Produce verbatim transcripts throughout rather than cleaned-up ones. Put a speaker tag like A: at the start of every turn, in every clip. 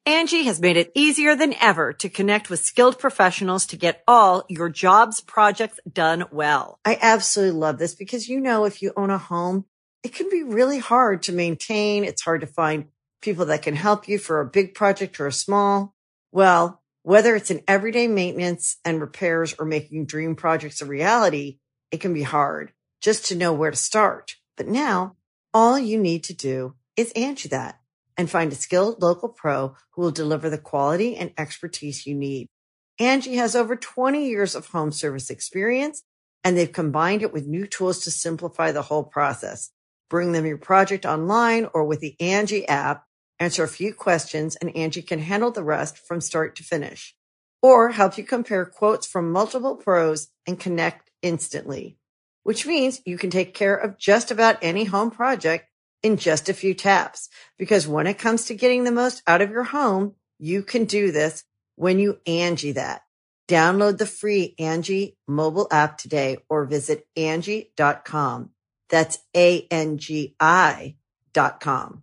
A: Angie has made it easier than ever to connect with skilled professionals to get all your jobs projects done well. I absolutely love this because, you know, if you own a home, it can be really hard to maintain. It's hard to find people that can help you for a big project or a small. Well, whether it's in everyday maintenance and repairs or making dream projects a reality, it can be hard just to know where to start. But now all you need to do is Angie that and find a skilled local pro who will deliver the quality and expertise you need. Angie has over twenty years of home service experience, and they've combined it with new tools to simplify the whole process. Bring them your project online or with the Angie app, answer a few questions, and Angie can handle the rest from start to finish. Or help you compare quotes from multiple pros and connect instantly, which means you can take care of just about any home project in just a few taps. Because when it comes to getting the most out of your home, you can do this when you Angie that. Download the free Angie mobile app today or visit Angie dot com. That's A N G I dot com.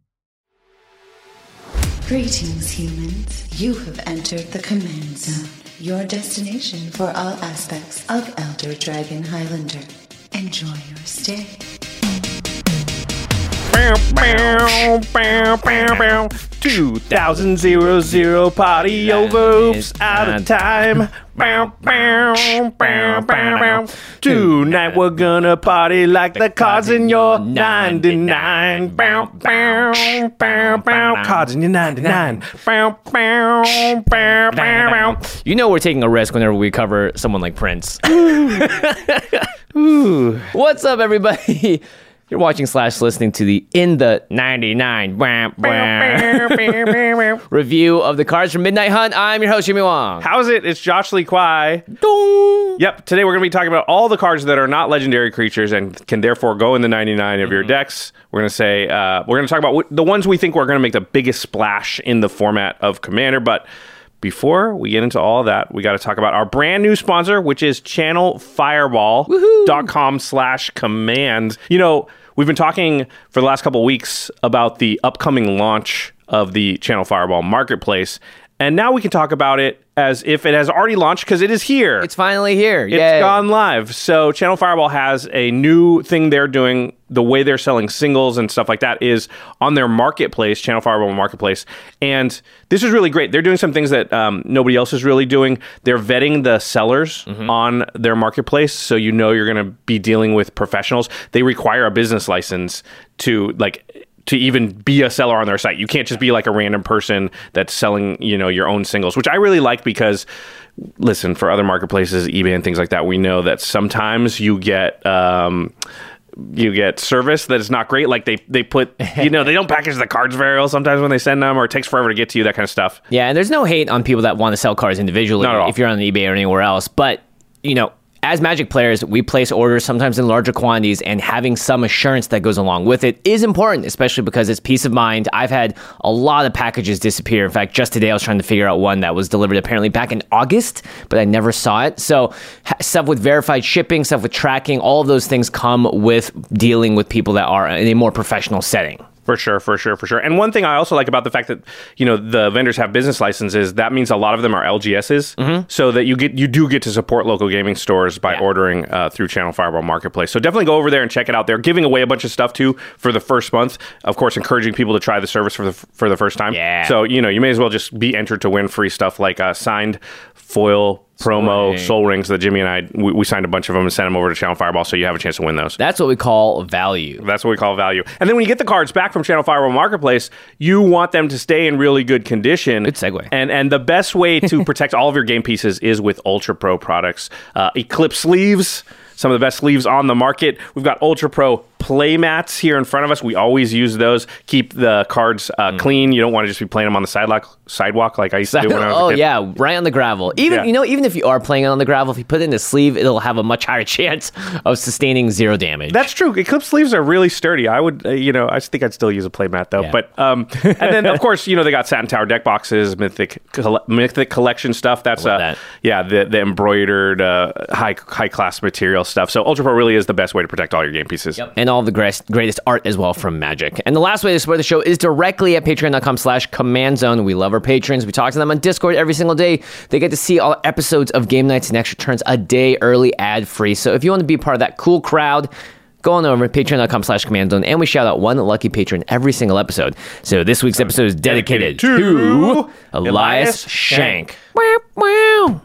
B: Greetings, humans. You have entered the Command Zone, your destination for all aspects of Elder Dragon Highlander. Enjoy your stay.
C: Bow, bow, bow, bow. two thousand zero zero party over, oops, out of time. Bow, bow, bow, bow, bow. Tonight we're gonna party like the cards in your ninety-nine. Bow, bow, bow, bow. Cards in your ninety-nine. Bow, bow, bow, bow, bow.
D: You know we're taking a risk whenever we cover someone like Prince.
C: Ooh.
D: What's up, everybody? You're watching slash listening to the In the ninety-nine review of the cards from Midnight Hunt. I'm your host, Jimmy Wong.
C: How's it? It's Josh Lee Kwai.
D: Dong.
C: Yep, today we're going to be talking about all the cards that are not legendary creatures and can therefore go in the ninety-nine of mm-hmm. your decks. We're going to say, uh, we're going to talk about the ones we think are going to make the biggest splash in the format of Commander, but before we get into all that, we got to talk about our brand new sponsor, which is channel fireball dot com slash command. You know, we've been talking for the last couple of weeks about the upcoming launch of the Channel Fireball marketplace. And now we can talk about it as if it has already launched because it is here.
D: It's finally here.
C: It's
D: Yay.
C: gone live. So Channel Fireball has a new thing they're doing. The way they're selling singles and stuff like that is on their marketplace, Channel Fireball Marketplace. And this is really great. They're doing some things that um, nobody else is really doing. They're vetting the sellers mm-hmm. on their marketplace, so you know you're going to be dealing with professionals. They require a business license to, like... to even be a seller on their site. You can't just be like a random person that's selling, you know, your own singles, which I really like because, listen, for other marketplaces, eBay and things like that, we know that sometimes you get um, you get service that is not great. Like they, they put, you know, they don't package the cards very well sometimes when they send them, or it takes forever to get to you, that kind of stuff.
D: Yeah, and there's no hate on people that want to sell cards individually
C: Not at all.
D: if you're on eBay or anywhere else. But, you know, as Magic players, we place orders sometimes in larger quantities, and having some assurance that goes along with it is important, especially because it's peace of mind. I've had a lot of packages disappear. In fact, just today I was trying to figure out one that was delivered apparently back in August, but I never saw it. So stuff with verified shipping, stuff with tracking, all of those things come with dealing with people that are in a more professional setting.
C: For sure, for sure, for sure. And one thing I also like about the fact that, you know, the vendors have business licenses, that means a lot of them are L G Ss, mm-hmm. so that you get you do get to support local gaming stores by yeah. ordering uh, through Channel Fireball Marketplace. So definitely go over there and check it out. They're giving away a bunch of stuff too for the first month. Of course, encouraging people to try the service for the for the first time.
D: Yeah.
C: So, you know, you may as well just be entered to win free stuff like uh, signed foil promo Ring. Soul Rings that Jimmy and I, we, we signed a bunch of them and sent them over to Channel Fireball, so you have a chance to win those.
D: That's what we call value.
C: That's what we call value. And then when you get the cards back from Channel Fireball Marketplace, you want them to stay in really good condition.
D: Good segue.
C: And and the best way to protect all of your game pieces is with Ultra Pro products. Uh, Eclipse sleeves, some of the best sleeves on the market. We've got Ultra Pro play mats here in front of us. We always use those. Keep the cards uh, mm. clean. You don't want to just be playing them on the sidewalk, sidewalk like I used to do when I was
D: oh,
C: a kid.
D: yeah, right on the gravel. Even
C: yeah.
D: you know, even if you are playing it on the gravel, if you put it in a sleeve, it'll have a much higher chance of sustaining zero damage.
C: That's true. Eclipse sleeves are really sturdy. I would, uh, you know, I think I'd still use a play mat though.
D: Yeah.
C: But um, and then of course, you know, they got Satin Tower deck boxes, Mythic coll- Mythic collection stuff. That's uh,
D: that.
C: yeah, the the embroidered uh, high high class material stuff. So Ultra Pro really is the best way to protect all your game pieces.
D: Yep. And all the greatest, greatest art as well from Magic. And the last way to support the show is directly at patreon.com slash command zone. We love our patrons. We talk to them on Discord every single day. They get to see all episodes of Game Nights and Extra Turns a day early, ad-free. So if you want to be part of that cool crowd, go on over to patreon.com slash command zone, and we shout out one lucky patron every single episode. So this week's episode is dedicated to, to Elias Shank. Wow, wow.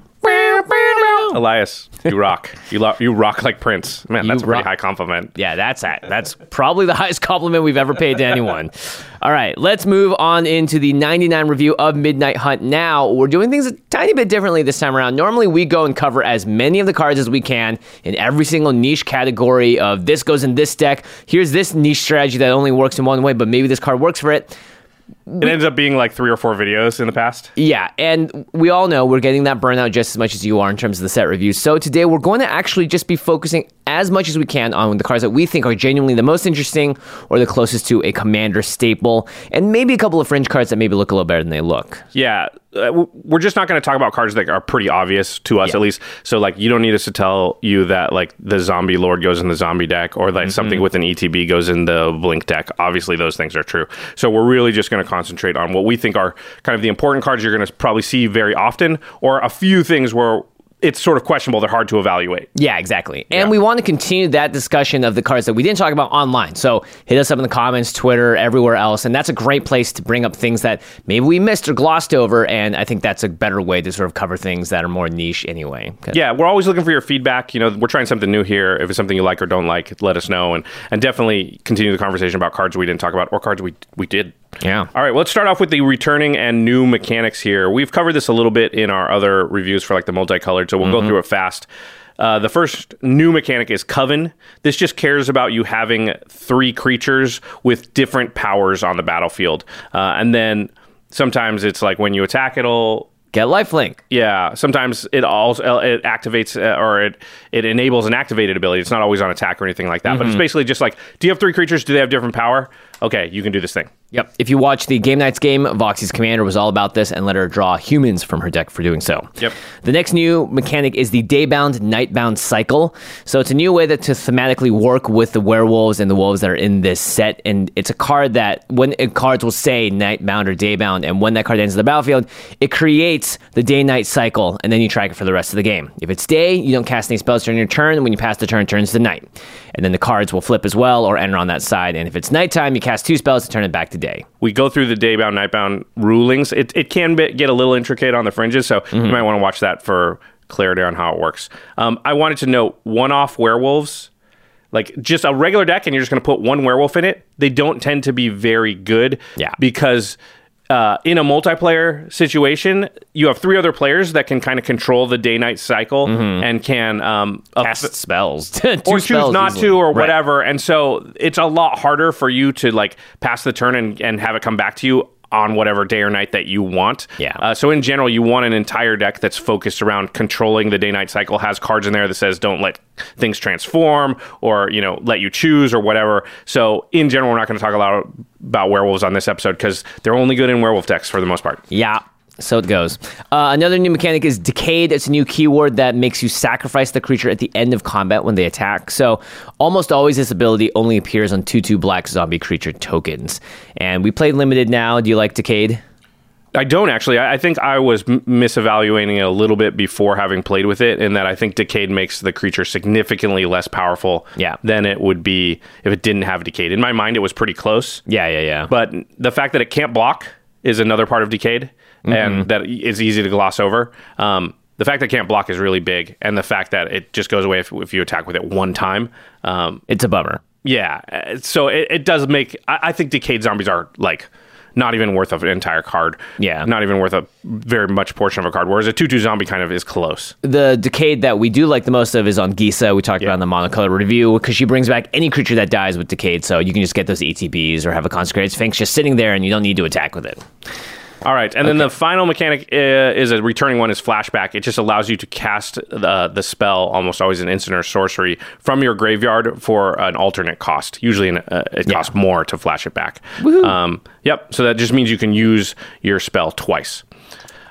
C: Elias, you rock. You, lo- you rock like Prince. Man, that's
D: You
C: a pretty
D: rock.
C: high compliment.
D: Yeah, that's a, that's probably the highest compliment we've ever paid to anyone. All right, let's move on into the ninety-nine review of Midnight Hunt now. We're doing things a tiny bit differently this time around. Normally, we go and cover as many of the cards as we can in every single niche category of this goes in this deck. Here's this niche strategy that only works in one way, but maybe this card works for it.
C: It ends up being like three or four videos in the past.
D: Yeah, and we all know we're getting that burnout just as much as you are in terms of the set reviews. So today we're going to actually just be focusing as much as we can on the cards that we think are genuinely the most interesting or the closest to a Commander staple, and maybe a couple of fringe cards that maybe look a little better than they look.
C: Yeah, uh, we're just not going to talk about cards that are pretty obvious to us,
D: Yeah.
C: at least. So, like, you don't need us to tell you that, like, the Zombie Lord goes in the Zombie deck, or that mm-hmm. something with an E T B goes in the Blink deck. Obviously, those things are true. So, we're really just going to concentrate on what we think are kind of the important cards you're going to probably see very often, or a few things where it's sort of questionable. They're hard to evaluate.
D: Yeah, exactly. And
C: Yeah.
D: we want to continue that discussion of the cards that we didn't talk about online. So hit us up in the comments, Twitter, everywhere else. And that's a great place to bring up things that maybe we missed or glossed over. And I think that's a better way to sort of cover things that are more niche anyway.
C: Yeah, we're always looking for your feedback. You know, we're trying something new here. If it's something you like or don't like, let us know. And, and definitely continue the conversation about cards we didn't talk about or cards we we did.
D: Yeah.
C: All right, well, let's start off with the returning and new mechanics here. We've covered this a little bit in our other reviews for like the multicolored, so we'll mm-hmm. go through it fast. Uh, the first new mechanic is Coven. This just cares about you having three creatures with different powers on the battlefield. Uh, and then sometimes it's like when you attack, it'll...
D: Get lifelink.
C: Yeah, sometimes it also it activates uh, or it it enables an activated ability. It's not always on attack or anything like that, mm-hmm. but it's basically just like, do you have three creatures? Do they have different power? Okay, you can do this thing.
D: Yep. If you watch the Game Nights game, Voxie's commander was all about this and let her draw humans from her deck for doing so.
C: Yep.
D: The next new mechanic is the Daybound Nightbound cycle. So it's a new way that to thematically work with the werewolves and the wolves that are in this set. And it's a card that when it, cards will say Nightbound or Daybound, and when that card ends the battlefield, it creates the day-night cycle, and then you track it for the rest of the game. If it's day, you don't cast any spells during your turn, and when you pass the turn, it turns to night. And then the cards will flip as well or enter on that side. And if it's nighttime, you cast two spells to turn it back to day.
C: We go through the Daybound, Nightbound rulings. It it can be, get a little intricate on the fringes, so mm-hmm. you might want to watch that for clarity on how it works. Um, I wanted to note one-off werewolves, like just a regular deck, and you're just going to put one werewolf in it. They don't tend to be very good,
D: yeah,
C: because uh, in a multiplayer situation, you have three other players that can kind of control the day-night cycle mm-hmm. and can um,
D: cast uh, spells or
C: choose
D: spells
C: not
D: easily.
C: to or
D: right.
C: whatever. And so it's a lot harder for you to like pass the turn and, and have it come back to you on whatever day or night that you want.
D: Yeah.
C: Uh, so in general, you want an entire deck that's focused around controlling the day-night cycle, has cards in there that says don't let things transform or, you know, let you choose or whatever. So in general, we're not going to talk a lot about werewolves on this episode because they're only good in werewolf decks for the most part.
D: Yeah. So it goes. Uh, another new mechanic is Decayed. It's a new keyword that makes you sacrifice the creature at the end of combat when they attack. So almost always this ability only appears on two two black zombie creature tokens. And we played Limited now. Do you like Decayed?
C: I don't actually. I, I think I was m- misevaluating it a little bit before having played with it, in that I think Decayed makes the creature significantly less powerful
D: yeah.
C: than it would be if it didn't have Decayed. In my mind, it was pretty close.
D: Yeah, yeah, yeah.
C: But the fact that it can't block is another part of Decayed. Mm-hmm. And that is easy to gloss over. Um, the fact that it can't block is really big, and the fact that it just goes away if, if you attack with it one time. Um,
D: it's a bummer.
C: Yeah, so it, it does make... I, I think Decayed Zombies are, like, not even worth of an entire card.
D: Yeah.
C: Not even worth a very much portion of a card, whereas a two two zombie kind of is close.
D: The Decayed that we do like the most of is on Gisa. We talked yeah. about in the monocolor review, because she brings back any creature that dies with Decayed, so you can just get those E T Bs or have a Consecrated Sphinx just sitting there, and you don't need to attack with it.
C: All right, and okay. then the final mechanic uh, is a returning one is Flashback. It just allows you to cast the the spell, almost always an instant or sorcery, from your graveyard for an alternate cost. Usually an, uh, it costs yeah. more to flash it back. Um, yep, so that just means you can use your spell twice.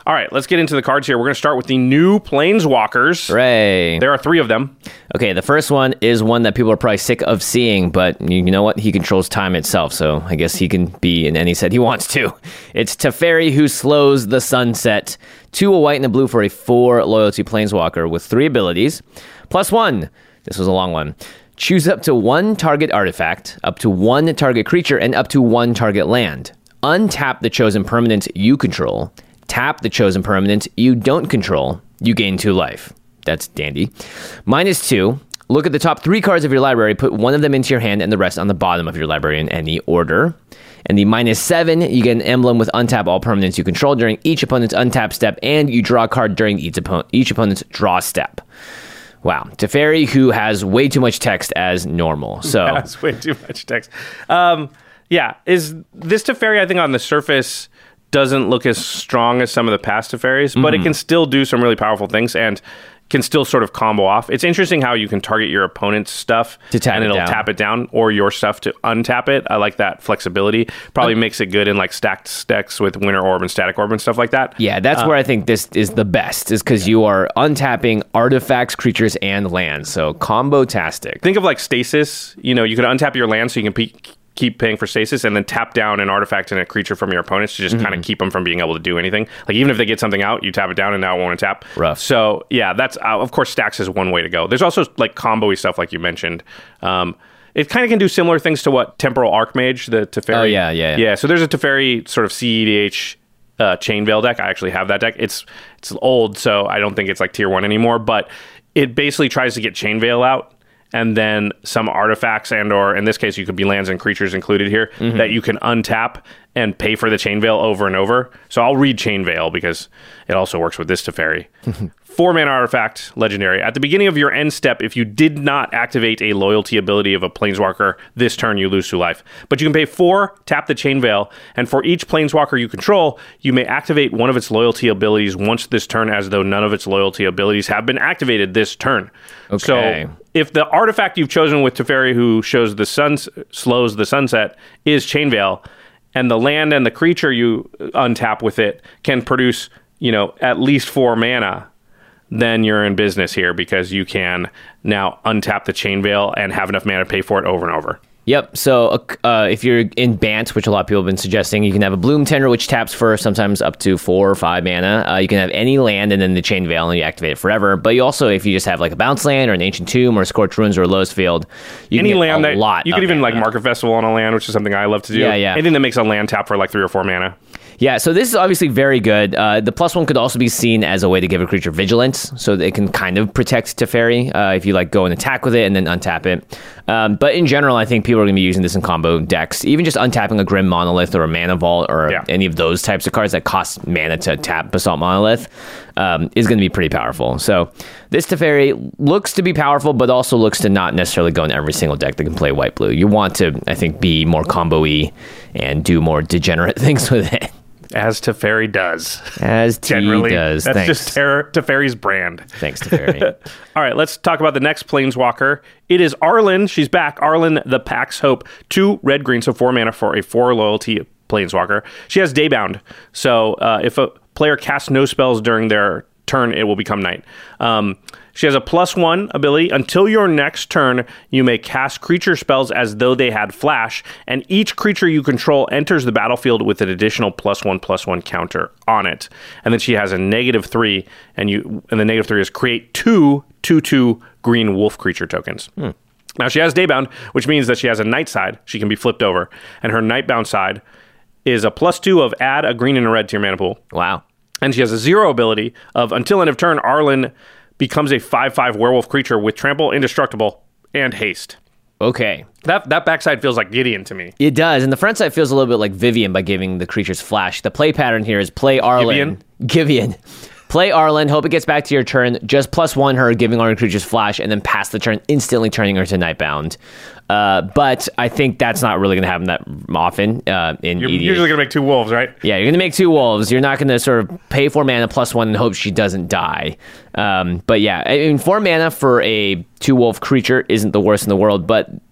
C: All right, let's get into the cards here. We're going to start with the new Planeswalkers.
D: Hooray.
C: There are three of them.
D: Okay, the first one is one that people are probably sick of seeing, but you know what? He controls time itself, so I guess he can be in any set he wants to. It's Teferi, who slows the sunset. Two, a white and a blue for a four loyalty Planeswalker with three abilities. Plus one. This was a long one. Choose up to one target artifact, up to one target creature, and up to one target land. Untap the chosen permanent you control. Tap the chosen permanent you don't control. You gain two life. That's dandy. Minus two. Look at the top three cards of your library. Put one of them into your hand and the rest on the bottom of your library in any order. And the minus seven, you get an emblem with untap all permanents you control during each opponent's untap step, and you draw a card during each, oppo- each opponent's draw step. Wow. Teferi, who has way too much text as normal. So
C: That's way too much text. Um, yeah. Is this Teferi, I think, on the surface doesn't look as strong as some of the past Teferis, mm-hmm. but it can still do some really powerful things and can still sort of combo off. It's interesting how you can target your opponent's stuff
D: to tap
C: and
D: it
C: it'll
D: down.
C: tap it down, or your stuff to untap it. I like that flexibility. Probably um, makes it good in like stacked decks with Winter Orb and Static Orb and stuff like that.
D: Yeah, that's uh, where I think this is the best, is because you are untapping artifacts, creatures, and lands. So combo-tastic.
C: Think of like Stasis. You know, you could untap your land so you can pe- keep paying for stasis, and then tap down an artifact and a creature from your opponents to just mm-hmm. kind of keep them from being able to do anything. Like, even if they get something out, you tap it down and now it won't tap.
D: Rough.
C: So yeah, that's uh, of course stacks is one way to go. There's also like combo-y stuff like you mentioned. Um, it kind of can do similar things to what Temporal Archmage, the Teferi.
D: Oh yeah, yeah, yeah.
C: Yeah. So there's a Teferi sort of C E D H uh, Chainveil deck. I actually have that deck. It's it's old, so I don't think it's like tier one anymore. But it basically tries to get Chainveil out, and then some artifacts and or, in this case, you could be lands and creatures included here, mm-hmm. that you can untap and pay for the Chainveil over and over. So I'll read Chainveil because it also works with this Teferi. Four mana artifact, legendary. At the beginning of your end step, if you did not activate a loyalty ability of a Planeswalker this turn, you lose two life. But you can pay four, tap the Chainveil, and for each Planeswalker you control, you may activate one of its loyalty abilities once this turn, as though none of its loyalty abilities have been activated this turn.
D: Okay.
C: So if the artifact you've chosen with Teferi, who shows the sun, slows the sunset, is Chainveil, and the land and the creature you untap with it can produce, you know, at least four mana, then you're in business here, because you can now untap the Chainveil and have enough mana to pay for it over and over.
D: Yep. So uh, if you're in Bant, which a lot of people have been suggesting, you can have a Bloom Tender, which taps for sometimes up to four or five mana. Uh, you can have any land and then the Chainveil, and you activate it forever. But you also, if you just have like a Bounce Land or an Ancient Tomb or a Scorched Ruins or a Lost Field, you
C: any
D: can get
C: land
D: a
C: that,
D: lot.
C: You could even mana. Like Market Festival on a land, which is something I love to do.
D: Yeah, yeah.
C: Anything that makes a land tap for like three or four mana.
D: Yeah, so this is obviously very good. Uh, the plus one could also be seen as a way to give a creature vigilance, so they can kind of protect Teferi uh, if you like go and attack with it and then untap it. Um, but in general, I think people are going to be using this in combo decks. Even just untapping a Grim Monolith or a Mana Vault or yeah. any of those types of cards that cost mana to tap Basalt Monolith um, is going to be pretty powerful. So this Teferi looks to be powerful, but also looks to not necessarily go in every single deck that can play white-blue. You want to, I think, be more combo-y and do more degenerate things with it.
C: As Teferi does.
D: As T
C: Generally,
D: does.
C: That's
D: Thanks.
C: just Ter- Teferi's brand.
D: Thanks, Teferi.
C: All right, let's talk about the next Planeswalker. It is Arlinn. She's back. Arlinn, the Pax Hope. Two red, green, so four mana for a four loyalty Planeswalker. She has Daybound. So uh, if a player casts no spells during their turn, it will become night. Um, she has a plus one ability. Until your next turn, you may cast creature spells as though they had flash, and each creature you control enters the battlefield with an additional plus one plus one counter on it. And then she has a negative three, and you and the negative three is create two two two green wolf creature tokens. Hmm. Now she has Daybound, which means that she has a night side. She can be flipped over, and her Nightbound side is a plus two of add a green and a red to your mana pool.
D: Wow.
C: And she has a zero ability of until end of turn, Arlinn becomes a five five werewolf creature with trample, indestructible, and haste.
D: Okay.
C: That that backside feels like Gideon to me.
D: It does. And the front side feels a little bit like Vivian by giving the creatures flash. The play pattern here is play Arlinn. Gideon. Play Arlinn, hope it gets back to your turn, just plus one her, giving all your creatures flash, and then pass the turn, instantly turning her to Nightbound. Uh, but I think that's not really going to happen that often uh, in
C: You're
D: E D H.
C: usually going to make two wolves, right?
D: Yeah, you're going to make two wolves. You're not going to sort of pay four mana plus one and hope she doesn't die. Um, but yeah, I mean, four mana for a two wolf creature isn't the worst in the world, but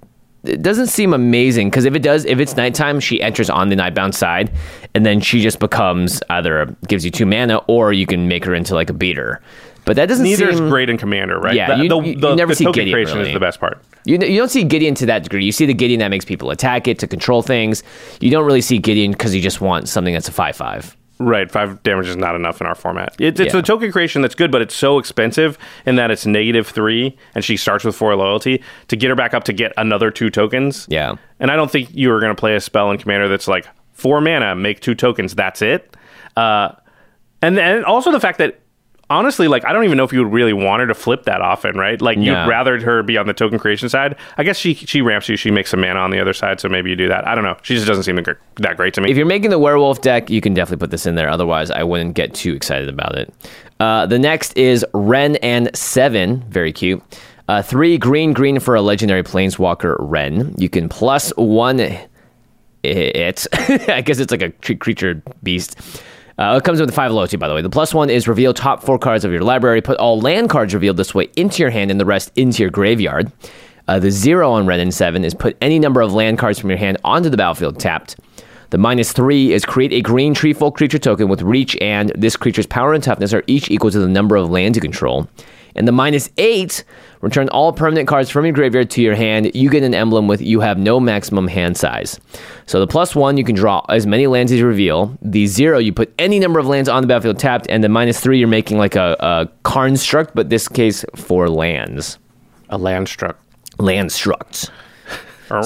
D: it doesn't seem amazing because if it does, if it's nighttime, she enters on the Nightbound side, and then she just becomes either gives you two mana or you can make her into like a beater. But that doesn't
C: Neither
D: seem...
C: is great in Commander, right?
D: Yeah,
C: the,
D: you,
C: the,
D: you,
C: the,
D: you never
C: the
D: see
C: token
D: Gideon,
C: creation
D: really.
C: is the best part.
D: You, you don't see Gideon to that degree. You see the Gideon that makes people attack it to control things. You don't really see Gideon because you just want something that's a five five.
C: Right, five damage is not enough in our format. It, it's
D: Yeah.
C: a token creation that's good, but it's so expensive in that it's negative three, and she starts with four loyalty. To get her back up to get another two tokens.
D: Yeah.
C: And I don't think you are going to play a spell in Commander that's like, four mana, make two tokens, that's it. Uh, and then also the fact that, honestly, like, I don't even know if you would really want her to flip that often, right? Like,
D: Yeah.
C: you'd rather her be on the token creation side. I guess she she ramps you, she makes some mana on the other side, so maybe you do that. I don't know. She just doesn't seem gr- that great to me.
D: If you're making the werewolf deck, you can definitely put this in there. Otherwise, I wouldn't get too excited about it. Uh, the next is Ren and Seven. Very cute. Uh, three green, green for a legendary planeswalker Ren. You can plus one it. I guess it's like a cre- creature beast. Uh, it comes with five loyalty, by the way. The plus one is reveal top four cards of your library. Put all land cards revealed this way into your hand and the rest into your graveyard. Uh, the zero on Ren and seven is put any number of land cards from your hand onto the battlefield tapped. The minus three is create a green treefolk creature token with reach, and this creature's power and toughness are each equal to the number of lands you control. And the minus eight, return all permanent cards from your graveyard to your hand. You get an emblem with you have no maximum hand size. So the plus one, you can draw as many lands as you reveal. The zero, you put any number of lands on the battlefield tapped. And the minus three, you're making like a, a construct, but this case for lands.
C: A land struck.
D: Land structs. So,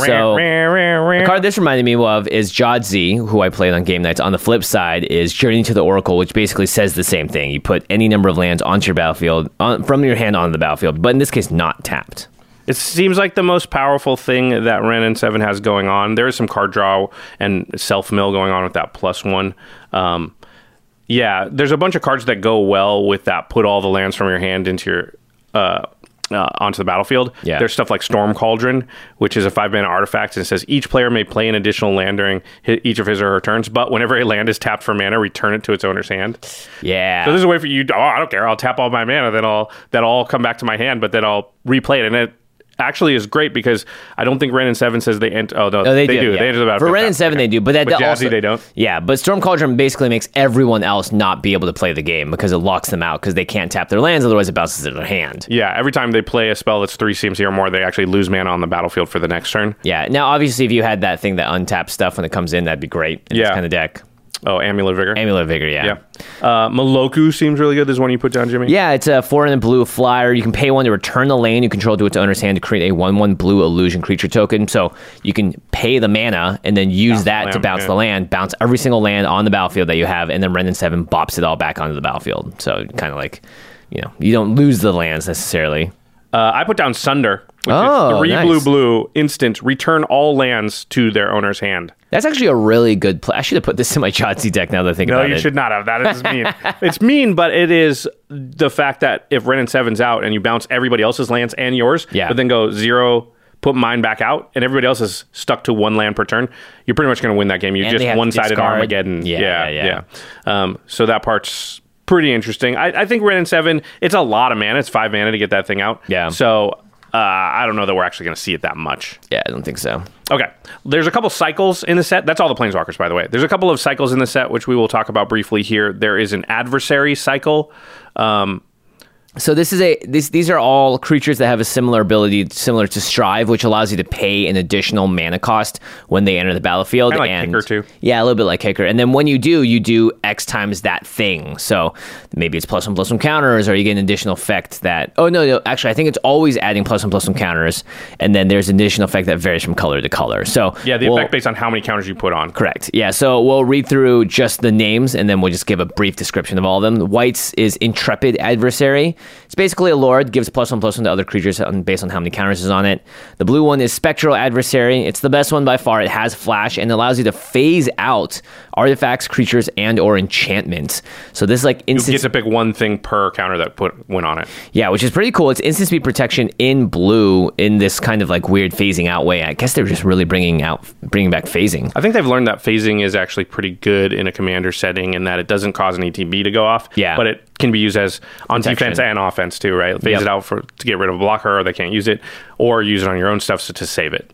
C: the
D: the card this reminded me of is Jodzi, who I played on game nights. On the flip side is Journey to the Oracle, which basically says the same thing. You put any number of lands onto your battlefield, on, from your hand onto the battlefield, but in this case, not tapped.
C: It seems like the most powerful thing that Ren and seven has going on. There is some card draw and self-mill going on with that plus one. Um, yeah, there's a bunch of cards that go well with that. Put all the lands from your hand into your... Uh, Uh, onto the battlefield.
D: Yeah.
C: There's stuff like Storm Cauldron, which is a five mana artifact, and it says each player may play an additional land during his, each of his or her turns, but whenever a land is tapped for mana, return it to its owner's hand.
D: Yeah.
C: So this is a way for you. Oh, I don't care. I'll tap all my mana, then I'll that'll all come back to my hand, but then I'll replay it, and it actually is great because I don't think Ren and seven says they enter. Oh no,
D: No, they,
C: they
D: do.
C: do.
D: Yeah.
C: They enter the
D: For
C: battlefield.
D: Ren and seven,
C: Okay.
D: they do, but that
C: But
D: that
C: Jazzy,
D: also,
C: they don't.
D: Yeah, but Storm Cauldron basically makes everyone else not be able to play the game because it locks them out because they can't tap their lands, otherwise it bounces in their hand.
C: Yeah, every time they play a spell that's three C M C or more, they actually lose mana on the battlefield for the next turn.
D: Yeah. Now, obviously, if you had that thing that untaps stuff when it comes in, that'd be great in this
C: Yeah.
D: kind of deck.
C: Oh, Amulet Vigor.
D: Amulet Vigor, yeah.
C: Yeah. Uh, Maloku seems really good. This is one you put down, Jimmy.
D: Yeah, it's a four and a blue flyer. You can pay one to return the land you control to its owner's hand to create a one one blue illusion creature token. So you can pay the mana and then use
C: Bounce the
D: that to
C: land,
D: bounce
C: yeah.
D: the land, bounce every single land on the battlefield that you have, and then Ren and seven bops it all back onto the battlefield. So kind of like, you know, you don't lose the lands necessarily.
C: Uh, I put down Sunder, which
D: Oh,
C: is three
D: nice.
C: blue blue instant. Return all lands to their owner's hand.
D: That's actually a really good play. I should have put this in my Jotzi deck now that I think
C: No,
D: about
C: you
D: it.
C: should not have. That is mean. It's mean, but it is the fact that if Ren and seven's out and you bounce everybody else's lands and yours,
D: Yeah.
C: but then go zero, put mine back out, and everybody else is stuck to one land per turn, you're pretty much going to win that game. You
D: And they
C: just
D: have to
C: one-sided
D: discard.
C: Armageddon.
D: Yeah,
C: yeah,
D: yeah,
C: yeah. Um, so that part's pretty interesting. I, I think Ren and seven, it's a lot of mana. It's five mana to get that thing out.
D: Yeah.
C: So uh, I don't know that we're actually going to see it that much.
D: Yeah, I don't think so.
C: Okay. There's a couple cycles in the set. That's all the Planeswalkers, by the way. There's a couple of cycles in the set, which we will talk about briefly here. There is an adversary cycle. Um,
D: So this is a this these are all creatures that have a similar ability, similar to Strive, which allows you to pay an additional mana cost when they enter the battlefield.
C: Kinda like
D: and
C: Kicker, too.
D: Yeah, a little bit like Kicker. And then when you do, you do X times that thing. So maybe it's plus one plus one counters, or you get an additional effect that. Oh no, no, actually, I think it's always adding plus one plus one counters, and then there's an additional effect that varies from color to color. So
C: yeah, the
D: we'll-
C: effect based on how many counters you put on.
D: Correct. Yeah, so we'll read through just the names, and then we'll just give a brief description of all of them. The White's is Intrepid Adversary. It's basically a lord, gives plus one plus one to other creatures on, based on how many counters is on it. The blue one is Spectral Adversary. It's the best one by far. It has flash and allows you to phase out artifacts, creatures, and or enchantments. So this is like
C: You
D: instant.
C: get to pick one thing per counter that put went on it.
D: Yeah, which is pretty cool. It's instant speed protection in blue in this kind of like weird phasing out way. I guess they're just really bringing out, bringing back phasing.
C: I think they've learned that phasing is actually pretty good in a commander setting in that it doesn't cause an E T B to go off.
D: Yeah.
C: But it can be used as on
D: Protection.
C: defense and offense too, right? Phase
D: Yep.
C: it out for to get rid of a blocker or they can't use it, or use it on your own stuff so to save it.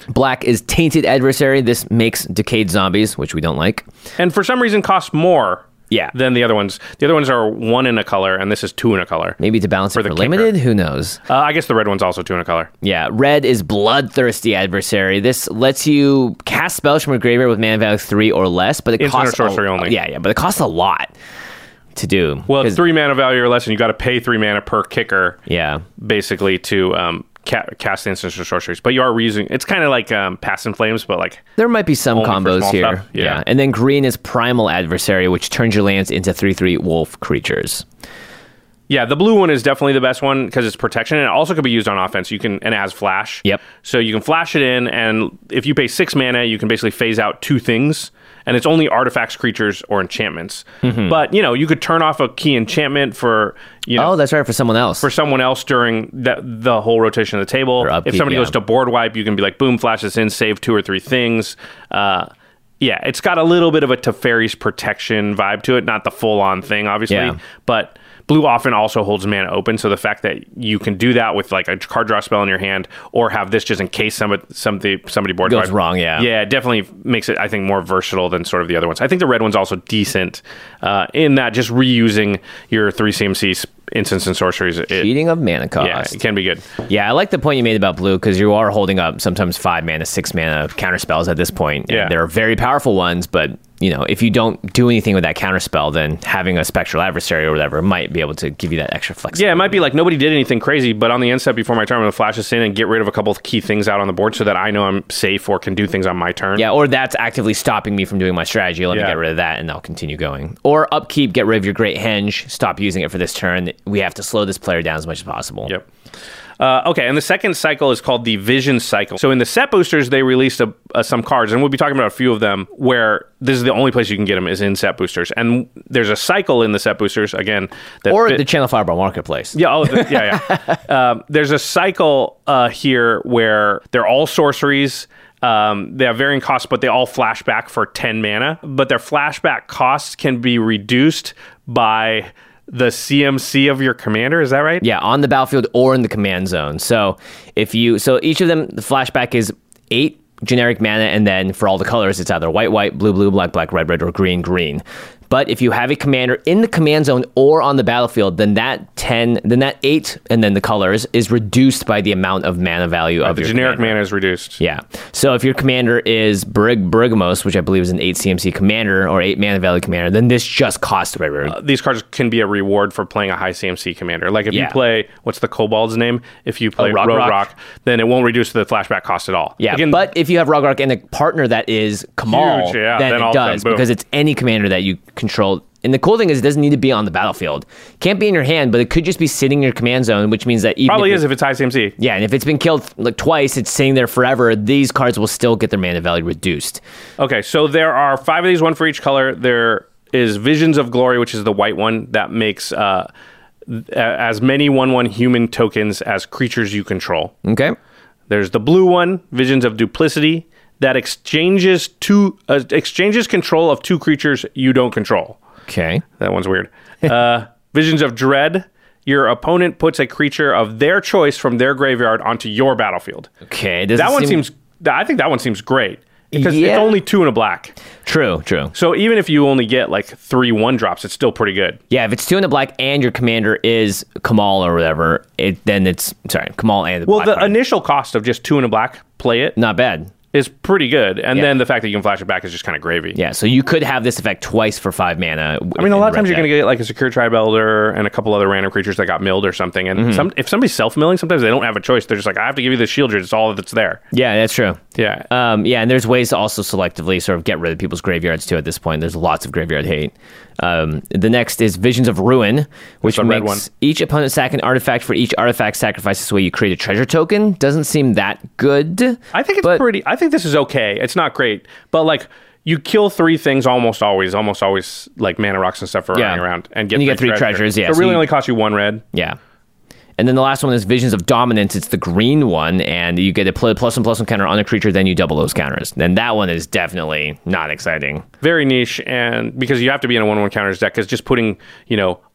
D: Black is Tainted Adversary. This makes Decayed Zombies, which we don't like.
C: And for some reason costs more
D: Yeah.
C: than the other ones. The other ones are one in a color, and this is two in a color.
D: Maybe to balance
C: For
D: it
C: the
D: for
C: kicker.
D: limited? Who knows?
C: Uh, I guess the red one's also two in a color.
D: Yeah, red is Bloodthirsty Adversary. This lets you cast spells from a graveyard with mana value three or less, but it
C: Instant or
D: costs
C: sorcery
D: a,
C: only.
D: Yeah, yeah, but it costs a lot to do.
C: Well, it's
D: 'Cause-
C: three mana value or less, and you got to pay three mana per kicker,
D: Yeah.
C: basically, to um, ca- cast instants or sorceries. But you are reusing. It's kind of like um, Past in Flames, but like
D: There might be some
C: Only for
D: combos
C: small
D: here.
C: stuff, yeah.
D: And then green is Primal Adversary, which turns your lands into three three wolf creatures.
C: yeah, the blue one is definitely the best one because it's protection, and it also could be used on offense. You can and it has flash.
D: Yep.
C: So you can flash it in, and if you pay six mana, you can basically phase out two things, and it's only artifacts, creatures, or enchantments.
D: Mm-hmm.
C: But you know, you could turn off a key enchantment for you know
D: Oh, that's right, for someone else.
C: for someone else during the, the whole rotation of the table.
D: Or upkeep,
C: if somebody
D: yeah.
C: goes to board wipe, you can be like, boom, flash this in, save two or three things. Uh, yeah, it's got a little bit of a Teferi's protection vibe to it, not the full-on thing, obviously,
D: Yeah.
C: but blue often also holds mana open, so the fact that you can do that with like a card draw spell in your hand, or have this just in case somebody somebody, somebody board
D: Goes
C: wipe.
D: wrong, yeah.
C: Yeah, it definitely makes it, I think, more versatile than sort of the other ones. I think the red one's also decent uh, in that just reusing your three C M C instants and sorceries. It,
D: Cheating of mana cost.
C: yeah, it can be good.
D: Yeah, I like the point you made about blue because you are holding up sometimes five mana, six mana counter spells at this point. And
C: Yeah.
D: they're very powerful ones, but you know, if you don't do anything with that counter spell, then having a Spectral Adversary or whatever might be able to give you that extra flexibility.
C: Yeah, it might be like nobody did anything crazy, but on the end step before my turn, I'm going to flash this in and get rid of a couple of key things out on the board so that I know I'm safe or can do things on my turn.
D: Yeah, or that's actively stopping me from doing my strategy. Let
C: Yeah.
D: me get rid of that and I'll continue going. Or upkeep, get rid of your Great Henge, stop using it for this turn. We have to slow this player down as much as possible.
C: Yep. Uh, okay, and the second cycle is called the Vision Cycle. So in the set boosters, they released a, uh, some cards, and we'll be talking about a few of them where this is the only place you can get them is in set boosters. And there's a cycle in the set boosters, again. That
D: Or
C: fit-
D: the Channel Fireball Marketplace.
C: Yeah, oh, the, yeah, yeah. um, there's a cycle uh, here where they're all sorceries. Um, they have varying costs, but they all flash back for ten mana. But their flashback costs can be reduced by the C M C of your commander. Is that right?
D: Yeah, on the battlefield or in the command zone. So if you, so each of them, the flashback is eight generic mana, and then for all the colors, it's either white, white, blue, blue, black, black, red, red, or green, green. But if you have a commander in the command zone or on the battlefield, then that ten, then that eight, and then the colors is reduced by the amount of mana value of
C: The
D: your
C: generic
D: commander.
C: mana is reduced.
D: Yeah. So if your commander is Brig Bergamos, which I believe is an eight C M C commander or eight mana value commander, then this just costs red, red.
C: Uh, these cards can be a reward for playing a high C M C commander. Like if
D: Yeah.
C: you play, what's the Kobold's name? If you play
D: Oh, Rock
C: Road
D: Rock.
C: Rock, then it won't reduce the flashback cost at all.
D: Yeah,
C: Again,
D: but if you have Rogarok and a partner that is Kamal,
C: Huge, yeah,
D: then,
C: then all
D: it
C: of a sudden,
D: does
C: boom.
D: because it's any commander that you control. And the cool thing is it doesn't need to be on the battlefield. Can't be in your hand, but it could just be sitting in your command zone, which means that even
C: probably
D: if
C: is
D: it-
C: if it's high C M C.
D: yeah, and if it's been killed like twice, it's sitting there forever. These cards will still get their mana value reduced.
C: Okay, so there are five of these, one for each color. There is Visions of Glory, which is the white one that makes uh, th- as many one one human tokens as creatures you control.
D: Okay.
C: There's the blue one, Visions of Duplicity, that exchanges two uh, exchanges control of two creatures you don't control.
D: Okay.
C: That one's weird. Uh, Visions of Dread. Your opponent puts a creature of their choice from their graveyard onto your battlefield.
D: Okay. Doesn't
C: That one
D: seem-
C: seems. I think that one seems great because
D: Yeah.
C: it's only two and a black.
D: true. True.
C: So even if you only get like three one drops, it's still pretty good.
D: Yeah, if it's two in the black and your commander is Kamal or whatever, it then it's sorry Kamal and the
C: Well,
D: black
C: the
D: card.
C: initial cost of just two and a black, play it,
D: not bad.
C: is pretty good, and
D: Yeah.
C: then the fact that you can flash it back is just kind of gravy.
D: Yeah, so you could have this effect twice for five mana.
C: I mean, a lot of times you're going to get like a Secure Tribe Elder and a couple other random creatures that got milled or something. And
D: Mm-hmm.
C: some if somebody's self-milling, sometimes they don't have a choice. They're just like, I have to give you the shield. It's all that's there.
D: Yeah, that's true.
C: Yeah.
D: Um, yeah, and there's ways to also selectively sort of get rid of people's graveyards too. At this point, there's lots of graveyard hate. Um, the next is Visions of Ruin, which
C: the red
D: makes
C: one.
D: each opponent sack an artifact. For each artifact sacrificed this way, you create a treasure token. Doesn't seem that good.
C: I think it's
D: but-
C: pretty. I think this is okay. It's not great, but like you kill three things almost always, almost always like mana rocks and stuff are
D: Yeah.
C: running around and get
D: And you
C: three
D: get three
C: treasure.
D: treasures, yeah,
C: So it
D: so
C: really
D: you-
C: only costs you one red.
D: Yeah. And then the last one is Visions of Dominance. It's the green one, and you get a pl- plus one plus one counter on a creature, then you double those counters. And that one is definitely not exciting.
C: Very niche, and because you have to be in a one one counters deck, because just putting you know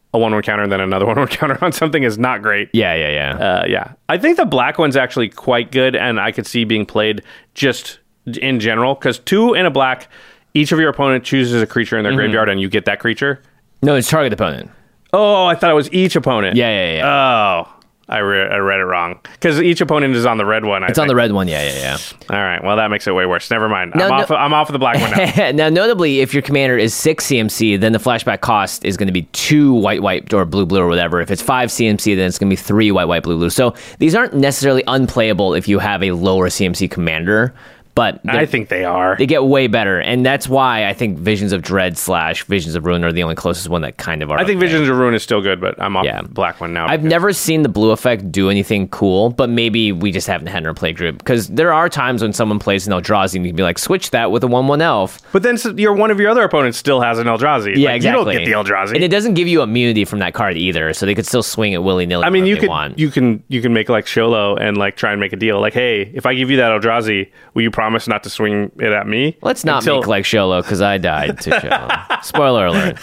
C: a one-one counter and then another one-one counter on something is not great.
D: Yeah, yeah, yeah.
C: Uh, yeah. I think the black one's actually quite good, and I could see being played just in general, because two in a black, each of your opponent chooses a creature in their mm-hmm. graveyard, and you get that creature.
D: No, it's target opponent.
C: Oh, I thought it was each opponent.
D: Yeah, yeah, yeah.
C: Oh, I, re- I read it wrong. Because each opponent is on the red one, I
D: It's
C: think.
D: on the red one, yeah, yeah, yeah.
C: All right, well, that makes it way worse. Never mind.
D: No,
C: I'm,
D: no.
C: off, I'm off of the black one now.
D: Now, notably, if your commander is six C M C, then the flashback cost is going to be two white, white, or blue, blue, or whatever. If it's five C M C, then it's going to be three white, white, blue, blue. So these aren't necessarily unplayable if you have a lower C M C commander. But
C: I think they are.
D: They get way better, and that's why I think Visions of Dread slash Visions of Ruin are the only closest one that kind of are.
C: I think
D: okay.
C: Visions of Ruin is still good, but I'm off
D: Yeah.
C: the black one now.
D: I've
C: because-
D: never seen the blue effect do anything cool, but maybe we just haven't had in our play group, because there are times when someone plays an Eldrazi and you can be like, switch that with a one one elf.
C: But then so your one of your other opponents still has an Eldrazi.
D: Yeah,
C: like,
D: exactly.
C: You don't get the Eldrazi.
D: And it doesn't give you immunity from that card either, so they could still swing it willy-nilly.
C: I mean, you could
D: want.
C: you can you can make like Sholo and like try and make a deal. Like, hey, if I give you that Eldrazi, will you promise not to swing it at me?
D: Let's not
C: Until-
D: make like Sholo, because I died to Sholo. Spoiler alert.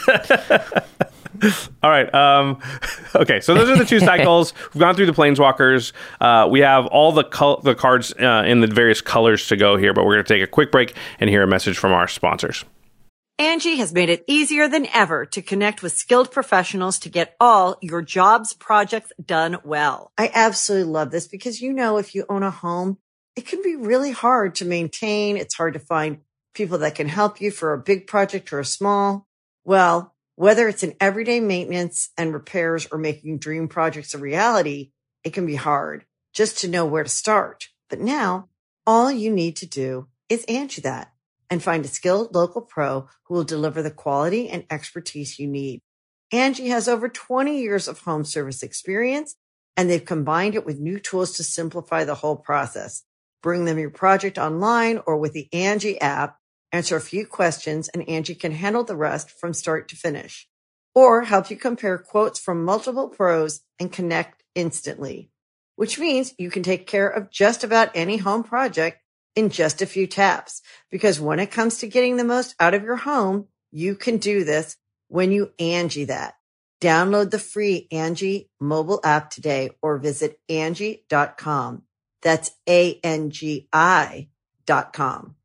C: All right. Um, okay, so those are the two cycles. We've gone through the Planeswalkers. Uh, we have all the col- the cards uh, in the various colors to go here, but we're going to take a quick break and hear a message from our sponsors.
A: Angie has made it easier than ever to connect with skilled professionals to get all your jobs projects done well. I absolutely love this because, you know, if you own a home, it can be really hard to maintain. It's hard to find people that can help you for a big project or a small. Well, whether it's in everyday maintenance and repairs or making dream projects a reality, it can be hard just to know where to start. But now all you need to do is Angie that and find a skilled local pro who will deliver the quality and expertise you need. Angie has over twenty years of home service experience, and they've combined it with new tools to simplify the whole process. Bring them your project online or with the Angie app, answer a few questions, and Angie can handle the rest from start to finish. Or help you compare quotes from multiple pros and connect instantly, which means you can take care of just about any home project in just a few taps. Because when it comes to getting the most out of your home, you can do this when you Angie that. Download the free Angie mobile app today or visit Angie dot com. That's A N G I dot com.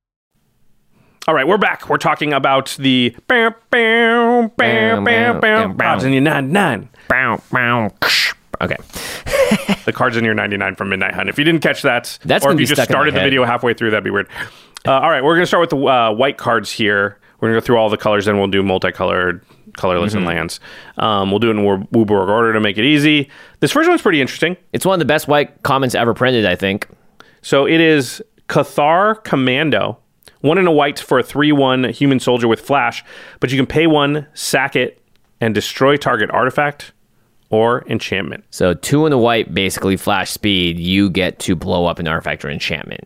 C: All right, we're back. We're talking about the bam, bam, bam, bam, bam, cards in your ninety-nine.
D: Bow, bow. Okay.
C: The cards in your ninety-nine from Midnight Hunt. If you didn't catch that,
D: That's
C: or
D: gonna
C: if
D: be
C: you just
D: stuck in my
C: started the
D: head.
C: video halfway through, that'd be weird. Uh, all right, we're going to start with the uh, white cards here. We're going to go through all the colors, then we'll do multicolored, colorless,
D: Mm-hmm.
C: and lands. Um, we'll do it in Wu- Wooborg order to make it easy. This first one's pretty interesting.
D: It's one of the best white commons ever printed, I think.
C: So it is Cathar Commando. One in a white for a three one human soldier with flash, but you can pay one, sack it, and destroy target artifact or enchantment.
D: So two in the white, basically flash speed, you get to blow up an artifact or enchantment.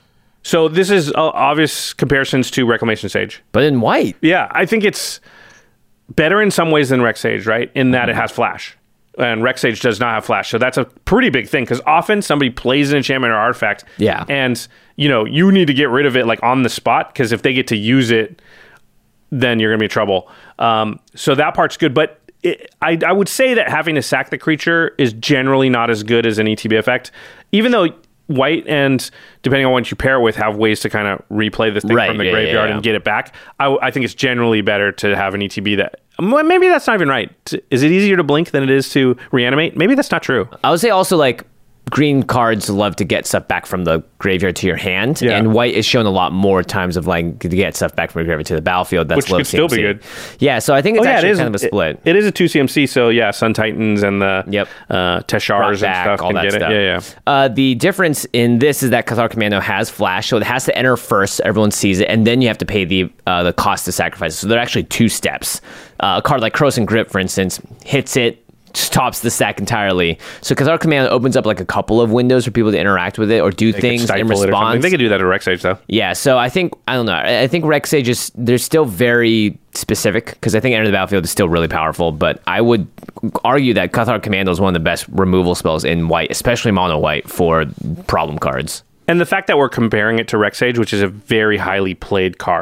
C: So this is uh, obvious comparisons to Reclamation Sage.
D: But in white.
C: Yeah, I think it's better in some ways than Rex Sage, right? In that it has flash. And Rex Sage does not have flash. So that's a pretty big thing because often somebody plays an enchantment or artifact.
D: Yeah.
C: And, you know, you need to get rid of it like on the spot because if they get to use it, then you're going to be in trouble. Um, so that part's good. But it, I, I would say that having to sack the creature is generally not as good as an E T B effect. Even though white and, depending on what you pair it with, have ways to kind of replay the thing
D: Right,
C: from the
D: yeah,
C: graveyard
D: yeah, yeah.
C: and get it back. I, I think it's generally better to have an E T B that... well, maybe that's not even right. Is it easier to blink than it is to reanimate? Maybe that's not true.
D: I would say also like green cards love to get stuff back from the graveyard to your hand,
C: Yeah.
D: and white is shown a lot more times of like to get stuff back from the graveyard to the battlefield. That's
C: Which
D: low
C: could still be
D: C M C.
C: good.
D: Yeah, so I think it's
C: Oh, yeah,
D: actually
C: it is
D: kind of a split.
C: It, it is a two C M C, so yeah, Sun Titans and the
D: Yep.
C: uh, Teshars and
D: Back,
C: stuff
D: all
C: can
D: that
C: get
D: stuff.
C: it. Yeah, yeah.
D: Uh, the difference in this is that Cathar Commando has flash, so it has to enter first. Everyone sees it, and then you have to pay the uh, the cost to sacrifice it. So there are actually two steps. Uh, a card like Croson Grip, for instance, hits it, stops the stack entirely. So Cathar Commando opens up like a couple of windows for people to interact with it or do
C: They could
D: things in
C: stifle it or something.
D: response.
C: They could do that at Rex Age, though.
D: Yeah, so I think, I don't know, I I think Rex Sage is, they're still very specific, because I think Enter the Battlefield is still really powerful, but I would argue that Cathar Commando is one of the best removal spells in white, especially mono white, for problem cards.
C: And the fact that we're comparing it to Rex Age, which is a very highly played card.
D: Yeah.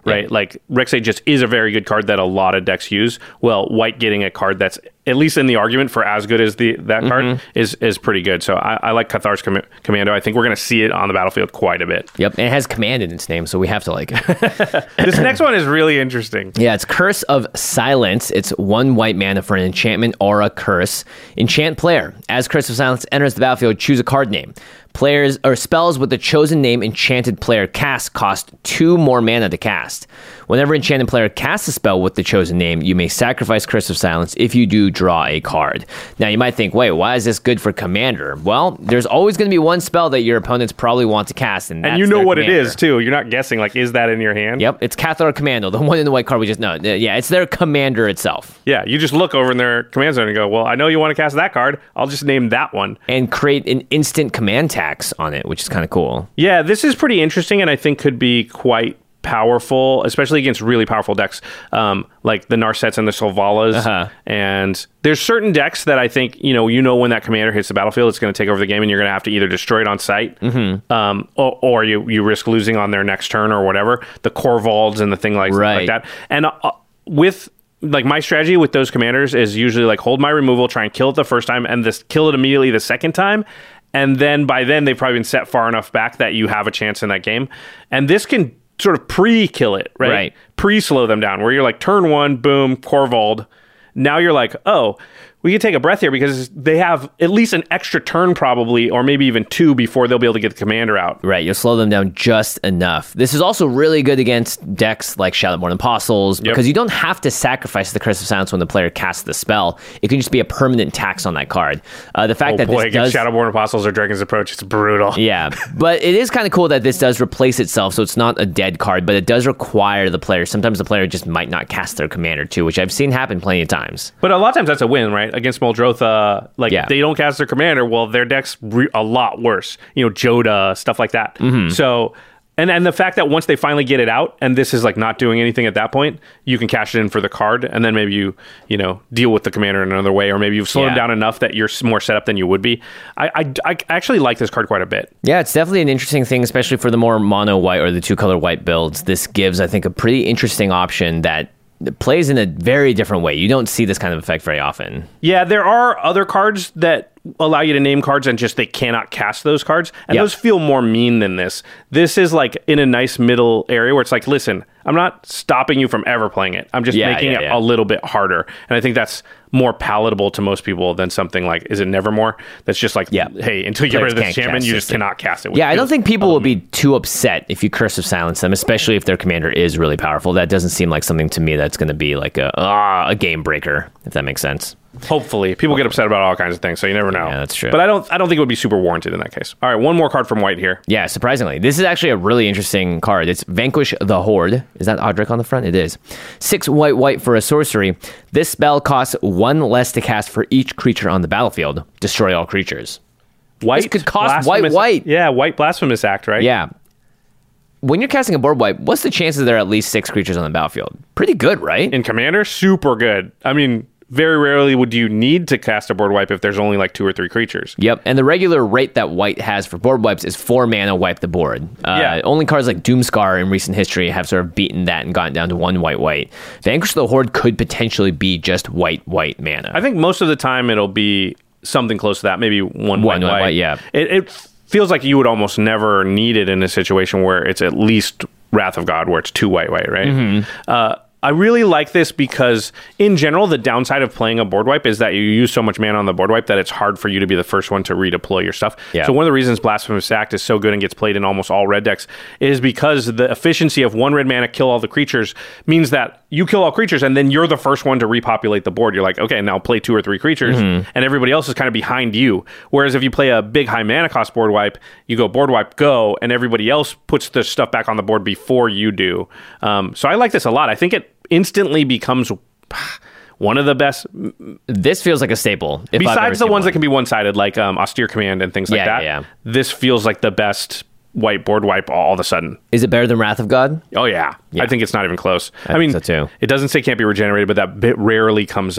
C: right?
D: Yeah.
C: Like Rek'Sai just is a very good card that a lot of decks use. Well, white getting a card that's at least in the argument for as good as the that card
D: Mm-hmm.
C: is is pretty good. So I, I like Cathar's Com- Commando. I think we're going to see it on the battlefield quite a bit.
D: Yep, and it has command in its name, so we have to like it.
C: This next one is really interesting.
D: Yeah, it's Curse of Silence. It's one white mana for an enchantment aura curse. Enchant player. As Curse of Silence enters the battlefield, choose a card name. Players or spells with the chosen name enchanted player cast cost two more mana to cast. Whenever enchanted player casts a spell with the chosen name, you may sacrifice Curse of Silence. If you do, draw a card. Now you might think, wait, why is this good for commander? Well, there's always going to be one spell that your opponents probably want to cast, and that's
C: And you know
D: their
C: what
D: commander.
C: it is too. You're not guessing like, is that in your hand?
D: Yep, it's Cathar Commando, the one in the white card we just know. Yeah, it's their commander itself.
C: Yeah, you just look over in their command zone and go, well, I know you want to cast that card. I'll just name that one.
D: And create an instant command tax on it, which is kind of cool.
C: Yeah, this is pretty interesting and I think could be quite powerful, especially against really powerful decks um, like the Narsets and the Solvalas.
D: Uh-huh.
C: And there's certain decks that I think, you know, you know when that commander hits the battlefield, it's going to take over the game and you're going to have to either destroy it on sight
D: Mm-hmm.
C: um, or, or you, you risk losing on their next turn or whatever. The Korvalds and the thing like,
D: Right.
C: like that. And uh, with... Like my strategy with those commanders is usually like hold my removal, try and kill it the first time, and this kill it immediately the second time, and then by then they've probably been set far enough back that you have a chance in that game. And this can sort of pre-kill it, right?
D: Right.
C: Pre-slow them down, where you're like turn one, boom, Korvald. Now you're like, oh, we can take a breath here because they have at least an extra turn probably, or maybe even two before they'll be able to get the commander out.
D: Right, you'll slow them down just enough. This is also really good against decks like Shadowborn Apostles because you don't have to sacrifice the Curse of Silence when the player casts the spell. It can just be a permanent tax on that card. Uh, the fact
C: Oh
D: that
C: boy,
D: this
C: against
D: does...
C: Shadowborn Apostles or Dragon's Approach, it's brutal.
D: Yeah, but it is kind of cool that this does replace itself, so it's not a dead card, but it does require the player. Sometimes the player just might not cast their commander too, which I've seen happen plenty of times.
C: But a lot of times that's a win, right? Against Muldrotha, like
D: Yeah.
C: they don't cast their commander. Well, their deck's re- a lot worse. You know, Joda, stuff like that.
D: Mm-hmm.
C: So, and and the fact that once they finally get it out, and this is like not doing anything at that point, you can cash it in for the card, and then maybe you you know deal with the commander in another way, or maybe you've slowed
D: Yeah.
C: him down enough that you're s- more set up than you would be. I, I I actually like this card quite a bit.
D: Yeah, it's definitely an interesting thing, especially for the more mono white or the two color white builds. This gives, I think, a pretty interesting option that plays in a very different way. You don't see this kind of effect very often.
C: Yeah, there are other cards that allow you to name cards and just they cannot cast those cards. And
D: Yep.
C: those feel more mean than this. This is like in a nice middle area where it's like, listen, I'm not stopping you from ever playing it. I'm just
D: Yeah,
C: making
D: yeah,
C: it
D: yeah.
C: a little bit harder. And I think that's more palatable to most people than something like, is it Nevermore? That's just like,
D: Yeah.
C: hey, until you get rid
D: Players
C: of this
D: can't
C: enchantment,
D: cast
C: you
D: it.
C: just cannot cast it. which
D: Yeah, I don't
C: feels-
D: think people will be too upset if you Curse of Silence them, especially if their commander is really powerful. That doesn't seem like something to me that's going to be like a ah, a game breaker, if that makes sense.
C: Hopefully. People get upset about all kinds of things, so you never know.
D: Yeah, that's true.
C: But I don't I don't think it would be super warranted in that case. All right, one more card from white here.
D: Yeah, surprisingly. This is actually a really interesting card. It's Vanquish the Horde. Is that Odric on the front? It is. Six white white for a sorcery. This spell costs one less to cast for each creature on the battlefield. Destroy all creatures.
C: White
D: could cost
C: Blasphemous-
D: white, white.
C: Yeah, white Blasphemous Act, right?
D: Yeah. When you're casting a board wipe, what's the chances there are at least six creatures on the battlefield? Pretty good, right?
C: In Commander, super good. I mean, very rarely would you need to cast a board wipe if there's only like two or three creatures.
D: Yep, and the regular rate that white has for board wipes is four mana wipe the board. Uh,
C: Yeah.
D: Only cards like Doomscar in recent history have sort of beaten that and gotten down to one white white. Vanquish the Horde could potentially be just white white mana.
C: I think most of the time it'll be something close to that, maybe one,
D: One
C: white,
D: white, white, yeah.
C: It, it feels like you would almost never need it in a situation where it's at least Wrath of God, where it's two white white, right?
D: Mm-hmm.
C: Uh, I really like this because, in general, the downside of playing a board wipe is that you use so much mana on the board wipe that it's hard for you to be the first one to redeploy your stuff.
D: Yeah.
C: So one of the reasons Blasphemous Act is so good and gets played in almost all red decks is because the efficiency of one red mana kill all the creatures means that you kill all creatures and then you're the first one to repopulate the board. You're like, okay, now play two or three creatures,
D: Mm-hmm.
C: and everybody else is kind of behind you. Whereas if you play a big high mana cost board wipe, you go board wipe, go, and everybody else puts the stuff back on the board before you do. Um, so I like this a lot. I think it instantly becomes one of the best,
D: This feels like a staple. if I've ever
C: besides the
D: seen
C: ones
D: one.
C: that can be one-sided, like um, Austere Command and things like
D: Yeah,
C: that.
D: yeah, yeah.
C: This feels like the best white board wipe all of a sudden.
D: Is it better than Wrath of God?
C: Oh yeah,
D: Yeah.
C: I think it's not even close. I,
D: I
C: mean,
D: think so, too.
C: It doesn't say can't be regenerated, but that bit rarely comes up.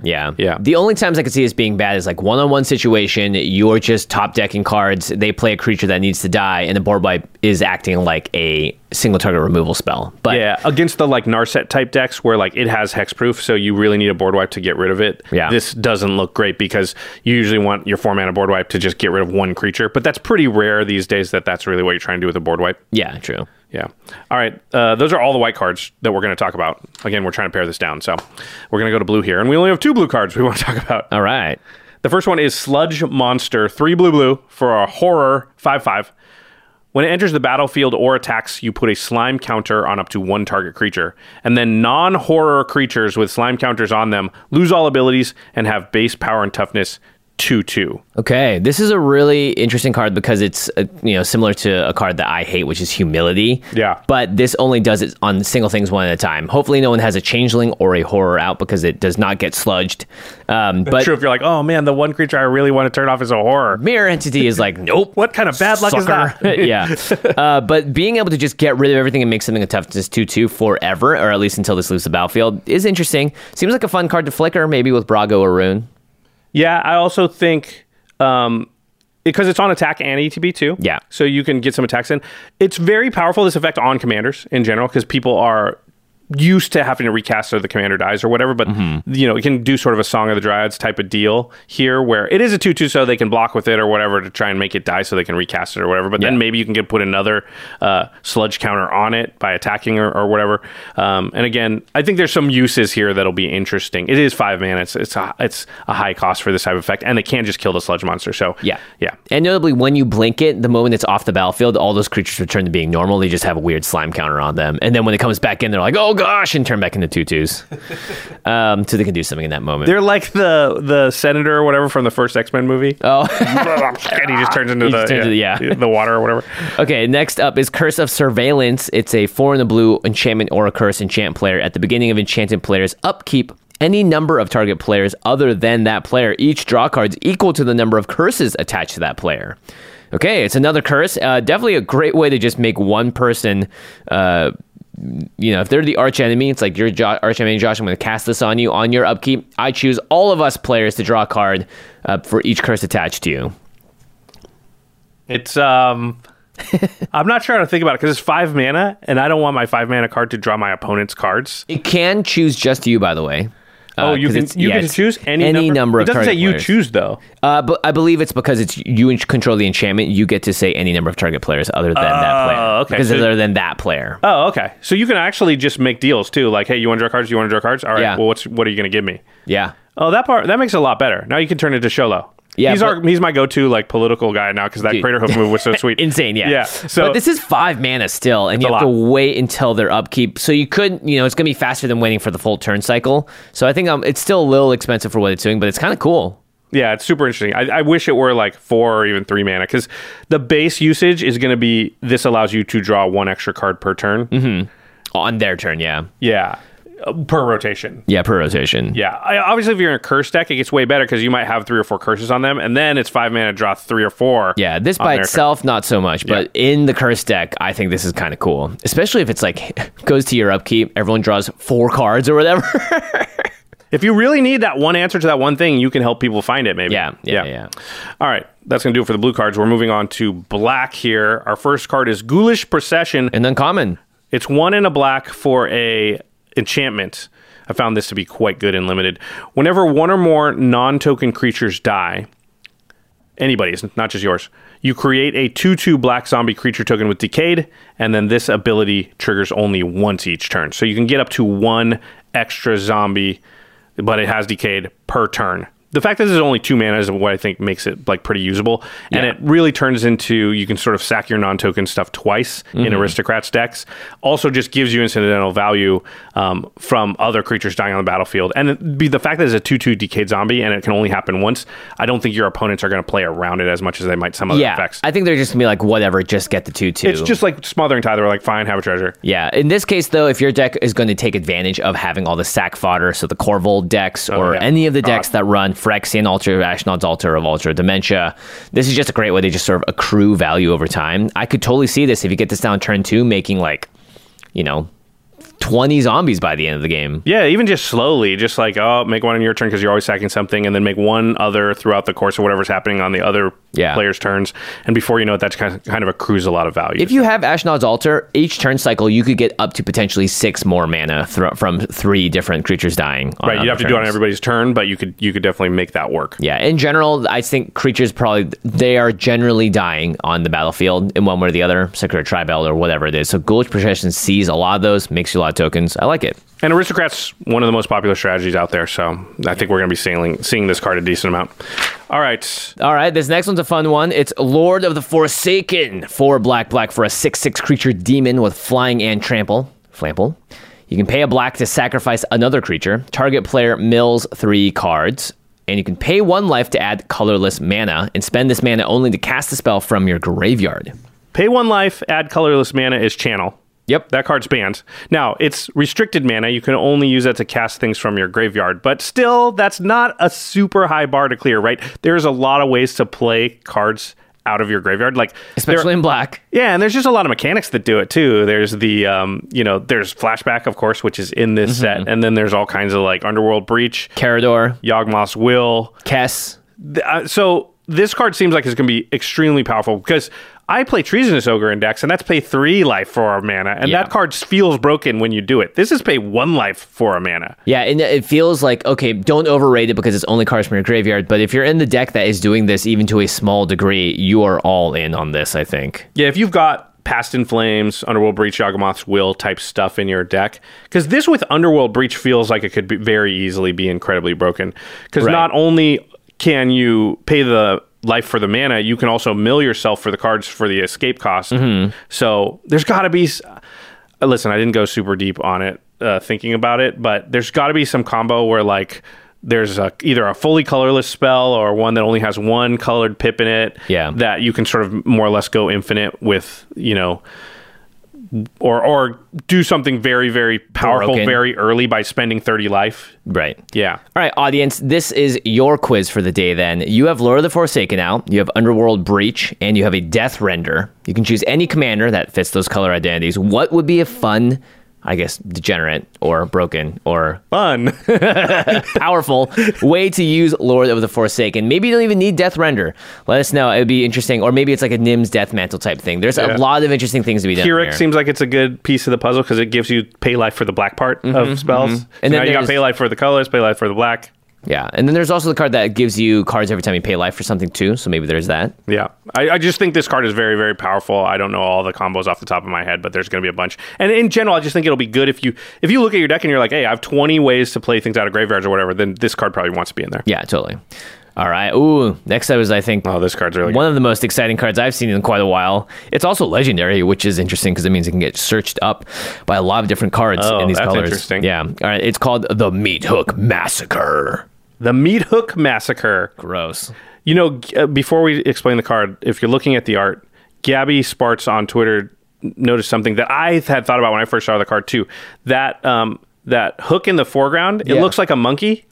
D: Yeah.
C: Yeah.
D: The only times I could see this being bad is like one-on-one situation, you're just top decking cards, they play a creature that needs to die, and the board wipe is acting like a single target removal spell. But
C: yeah, against the like Narset type decks where like it has hexproof, so you really need a board wipe to get rid of it.
D: Yeah.
C: This doesn't look great because you usually want your four mana board wipe to just get rid of one creature, but that's pretty rare these days that that's really what you're trying to do with a board wipe.
D: Yeah, true.
C: Yeah. All right. Uh, those are all the white cards that we're going to talk about. Again, we're trying to pare this down, so we're going to go to blue here, and we only have two blue cards we want to talk about.
D: All right.
C: The first one is Sludge Monster, three blue blue for a horror five five. When it enters the battlefield or attacks, you put a slime counter on up to one target creature. And then non-horror creatures with slime counters on them lose all abilities and have base power and toughness two two.
D: Okay, this is a really interesting card because it's uh, you know similar to a card that I hate, which is Humility.
C: Yeah.
D: But this only does it on single things one at a time. Hopefully, no one has a Changeling or a Horror out because it does not get sludged. Um,
C: That's
D: but
C: true if you're like, oh man, the one creature I really want to turn off is a horror.
D: Mirror Entity is like, nope.
C: What kind of bad luck
D: Sucker.
C: is that?
D: Yeah. Uh, but being able to just get rid of everything and make something a toughness two two forever, or at least until this leaves the battlefield, is interesting. Seems like a fun card to flicker, maybe with Brago or Rune.
C: Yeah, I also think um, because it's on attack and E T B too.
D: Yeah.
C: So you can get some attacks in. It's very powerful, this effect on commanders in general, because people are used to having to recast so the commander dies or whatever, but mm-hmm. you know, it can do sort of a Song of the Dryads type of deal here where it is a two two so they can block with it or whatever to try and make it die so they can recast it or whatever, but yeah. then maybe you can get put another uh, sludge counter on it by attacking or, or whatever. Um, and again, I think there's some uses here that'll be interesting. It is five mana. It's it's a, it's a high cost for this type of effect, and they can just kill the sludge monster. So
D: yeah.
C: Yeah.
D: And notably, when you blink it, the moment it's off the battlefield, all those creatures return to being normal. They just have a weird slime counter on them. And then when it comes back in, they're like, oh gosh, and turn back into two-twos. um, so they can do something in that moment.
C: They're like the the senator or whatever from the first X-Men movie.
D: Oh.
C: And he just turns into
D: He
C: the,
D: just turns
C: yeah,
D: into- yeah.
C: the water or whatever.
D: Okay, next up is Curse of Surveillance. It's a four in the blue enchantment or a curse enchant player. At the beginning of enchanted player's upkeep, any number of target players other than that player each draw cards equal to the number of curses attached to that player. Okay, it's another curse. Uh, definitely a great way to just make one person, uh, you know, if they're the arch enemy, it's like, you're jo- arch enemy, Josh, I'm going to cast this on you. On your upkeep, I choose all of us players to draw a card uh, for each curse attached to you.
C: It's, um... I'm not sure how to think about it because it's five mana, and I don't want my five mana card to draw my opponent's cards.
D: It can choose just you, by the way.
C: Oh,
D: Uh,
C: you
D: 'cause
C: can
D: it's-
C: you
D: yeah,
C: can
D: it's
C: choose any,
D: any
C: number.
D: number of
C: It doesn't say
D: target
C: you
D: players.
C: choose though.
D: Uh, but I believe it's because it's you in- control the enchantment. You get to say any number of target players other than that player.
C: okay.
D: Because
C: So-
D: other than that player.
C: Oh, okay. So you can actually just make deals too. Like, hey, you want to draw cards? You want to draw cards? All right.
D: Yeah.
C: Well, what's what are you going to give me?
D: Yeah.
C: Oh, that part that makes it a lot better. Now you can turn it to Sholo.
D: Yeah,
C: he's
D: but-
C: our he's my go-to like political guy now because that
D: Dude.
C: Crater Hoof move was so sweet.
D: Insane, yeah.
C: Yeah. So
D: but this is five mana still, and you
C: a
D: have to
C: lot.
D: wait until their upkeep. So you could, you know, it's going to be faster than waiting for the full turn cycle. So I think um, it's still a little expensive for what it's doing, but it's kind of cool.
C: yeah, it's super interesting. I, I wish it were like four or even three mana because the base usage is going to be this allows you to draw one extra card per turn.
D: Mm-hmm. On their turn, yeah.
C: Yeah, uh, per rotation.
D: Yeah, per rotation.
C: Yeah, I, obviously if you're in a curse deck, it gets way better because you might have three or four curses on them, and then it's five mana to draw three or four.
D: Yeah, this
C: on
D: by
C: their
D: itself, not so much, but in the curse deck, I think this is kind of cool. Especially if it's like, goes to your upkeep, everyone draws four cards or whatever.
C: If you really need that one answer to that one thing, you can help people find it, maybe.
D: Yeah, yeah, yeah.
C: All right, that's going to do it for the blue cards. We're moving on to black here. Our first card is Ghoulish Procession.
D: And uncommon.
C: It's one in a black for a enchantment. I found this to be quite good and limited. Whenever one or more non-token creatures die, anybody's, not just yours, you create a two two black zombie creature token with Decayed, and then this ability triggers only once each turn. So you can get up to one extra zombie, but it has Decayed per turn. The fact that this is only two mana is what I think makes it like pretty usable. And
D: Yeah.
C: it really turns into, you can sort of sack your non-token stuff twice
D: Mm-hmm.
C: in Aristocrats decks. Also just gives you incidental value um, from other creatures dying on the battlefield. And it, be the fact that it's a two two Decayed Zombie and it can only happen once, I don't think your opponents are going to play around it as much as they might some other
D: Yeah,
C: effects.
D: I think they're just going to be like, whatever, just get the two two.
C: It's just like Smothering Tithe. They're like, fine, have a treasure.
D: Yeah, in this case, though, if your deck is going to take advantage of having all the sack fodder, so the Corvold decks or
C: yeah.
D: any of the decks
C: Uh,
D: that run Phyrexian Altar, Ashnod's Altar, of Ultra Dementia, this is just a great way to just sort of accrue value over time. I could totally see this if you get this down turn two, making like, you know, twenty zombies by the end of the game.
C: Yeah, even just slowly, just like, oh, make one on your turn because you're always sacking something, and then make one other throughout the course of whatever's happening on the other yeah. player's turns. And before you know it, that's kind of, kind of accrues a lot of value.
D: If you have Ashnod's Altar, each turn cycle, you could get up to potentially six more mana th- from three different creatures dying. On
C: right, you'd have to
D: turns.
C: do it on everybody's turn, but you could you could definitely make that work.
D: Yeah, in general, I think creatures probably, they are generally dying on the battlefield in one way or the other, Secret Tribal or whatever it is. So Ghoulish Procession sees a lot of those, makes you a lot of tokens. I like it.
C: And Aristocrat's one of the most popular strategies out there, so I think we're going to be seeing, seeing this card a decent amount. All right.
D: All right, this next one's a fun one. It's Lord of the Forsaken. Four black, black for a six six creature demon with flying and trample. Flample. You can pay a black to sacrifice another creature. Target player mills three cards. And you can pay one life to add colorless mana and spend this mana only to cast a spell from your graveyard.
C: Pay one life, add colorless mana is channel.
D: Yep.
C: That card's banned. Now, it's restricted mana. You can only use that to cast things from your graveyard. But still, that's not a super high bar to clear, right? There's a lot of ways to play cards out of your graveyard. Like
D: Especially
C: there,
D: in black.
C: Yeah, and there's just a lot of mechanics that do it, too. There's the, um, you know, there's Flashback, of course, which is in this mm-hmm. set. And then there's all kinds of, like, Underworld Breach.
D: Carador.
C: Yawgmoth's Will.
D: Kess.
C: Uh, so this card seems like it's going to be extremely powerful because I play Treasonous Ogre in decks, and that's pay three life for a mana, and yeah. that card feels broken when you do it. This is pay one life for a mana.
D: Yeah, and it feels like, okay, don't overrate it because it's only cards from your graveyard, but if you're in the deck that is doing this even to a small degree, you are all in on this, I think.
C: Yeah, if you've got Past in Flames, Underworld Breach, Yawgmoth's Will type stuff in your deck, because this with Underworld Breach feels like it could be very easily be incredibly broken, because right. not only can you pay the life for the mana, you can also mill yourself for the cards for the escape cost. Mm-hmm. So there's got to be... Uh, listen, I didn't go super deep on it, uh, thinking about it, but there's got to be some combo where, like, there's a, either a fully colorless spell or one that only has one colored pip in it
D: yeah.
C: that you can sort of more or less go infinite with, you know... Or or do something very, very powerful
D: Broken.
C: very early by spending thirty life.
D: Right.
C: Yeah.
D: All right, audience, this is your quiz for the day then. You have Lord of the Forsaken out, you have Underworld Breach, and you have a Death Render. You can choose any commander that fits those color identities. What would be a fun, I guess, degenerate or broken or
C: fun,
D: powerful way to use Lord of the Forsaken? Maybe you don't even need Death Render. Let us know. It would be interesting. Or maybe it's like a Nim's Death Mantle type thing. There's yeah. a lot of interesting things to be done
C: Keurig
D: here.
C: seems like it's a good piece of the puzzle because it gives you pay life for the black part
D: mm-hmm,
C: of spells.
D: Mm-hmm.
C: So
D: and then
C: now you got pay life for the colors, pay life for the black.
D: Yeah, and then there's also the card that gives you cards every time you pay life for something too, so maybe there's that.
C: Yeah, I, I just think this card is very, very powerful. I don't know all the combos off the top of my head, but there's going to be a bunch. And in general, I just think it'll be good if you if you look at your deck and you're like, hey, I have twenty ways to play things out of graveyards or whatever, then this card probably wants to be in there.
D: Yeah, totally. All right. Ooh, next up is, I think,
C: oh, this card's really
D: one
C: good.
D: of the most exciting cards I've seen in quite a while. It's also legendary, which is interesting because it means it can get searched up by a lot of different cards
C: oh,
D: in these
C: that's
D: colors.
C: Interesting.
D: Yeah. All right. It's called the Meat Hook Massacre.
C: The Meat Hook Massacre.
D: Gross.
C: You know, uh, before we explain the card, if you're looking at the art, Gabby Sparts on Twitter noticed something that I had thought about when I first saw the card too. That um, that hook in the foreground, it
D: yeah.
C: looks like a monkey.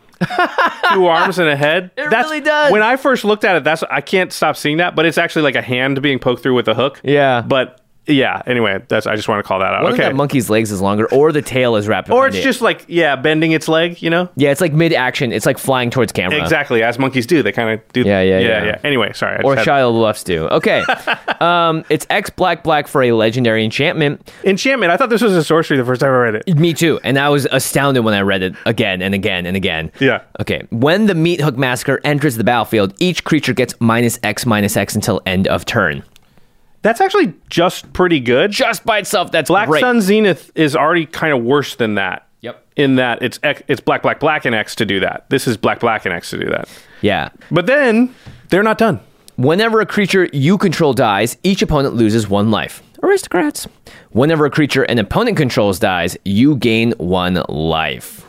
C: Two arms and a head.
D: It
C: that's,
D: really does.
C: When I first looked at it, that's I can't stop seeing that, but it's actually like a hand being poked through with a hook.
D: Yeah.
C: But yeah, anyway, that's I just want to call that out.
D: One
C: okay.
D: of that monkey's legs is longer, or the tail is wrapped
C: Or it's
D: it.
C: just like, yeah, bending its leg, you know?
D: Yeah, it's like mid-action. It's like flying towards camera.
C: Exactly, as monkeys do. They kind of do.
D: Yeah, yeah,
C: yeah,
D: yeah.
C: yeah. Anyway, sorry. I
D: Or
C: just had-
D: Shia LaBeouf's do. Okay. um, it's X black black for a legendary enchantment.
C: Enchantment. I thought this was a sorcery the first time I read it.
D: Me too. And I was astounded when I read it again and again and again.
C: Yeah.
D: Okay. When the Meat Hook Massacre enters the battlefield, each creature gets minus X minus X until end of turn.
C: That's actually just pretty good.
D: Just by itself, that's
C: Black
D: great.
C: Sun Zenith is already kind of worse than that.
D: Yep.
C: In that it's X, it's black, black, black, and X to do that. This is black, black, and X to do that.
D: Yeah.
C: But then they're not done.
D: Whenever a creature you control dies, each opponent loses one life. Aristocrats. Whenever a creature an opponent controls dies, you gain one life.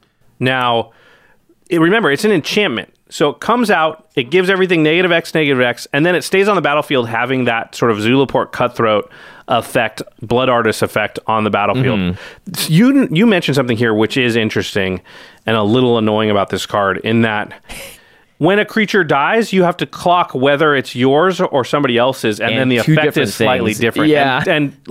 C: Now, it, remember, it's an enchantment. So it comes out, it gives everything negative X, negative X, and then it stays on the battlefield having that sort of Zulaport Cutthroat effect, Blood Artist effect on the battlefield. Mm-hmm. You you mentioned something here which is interesting and a little annoying about this card in that when a creature dies, you have to clock whether it's yours or somebody else's, and,
D: And
C: then the
D: two
C: effect
D: different
C: is slightly
D: things.
C: different.
D: Yeah.
C: And, and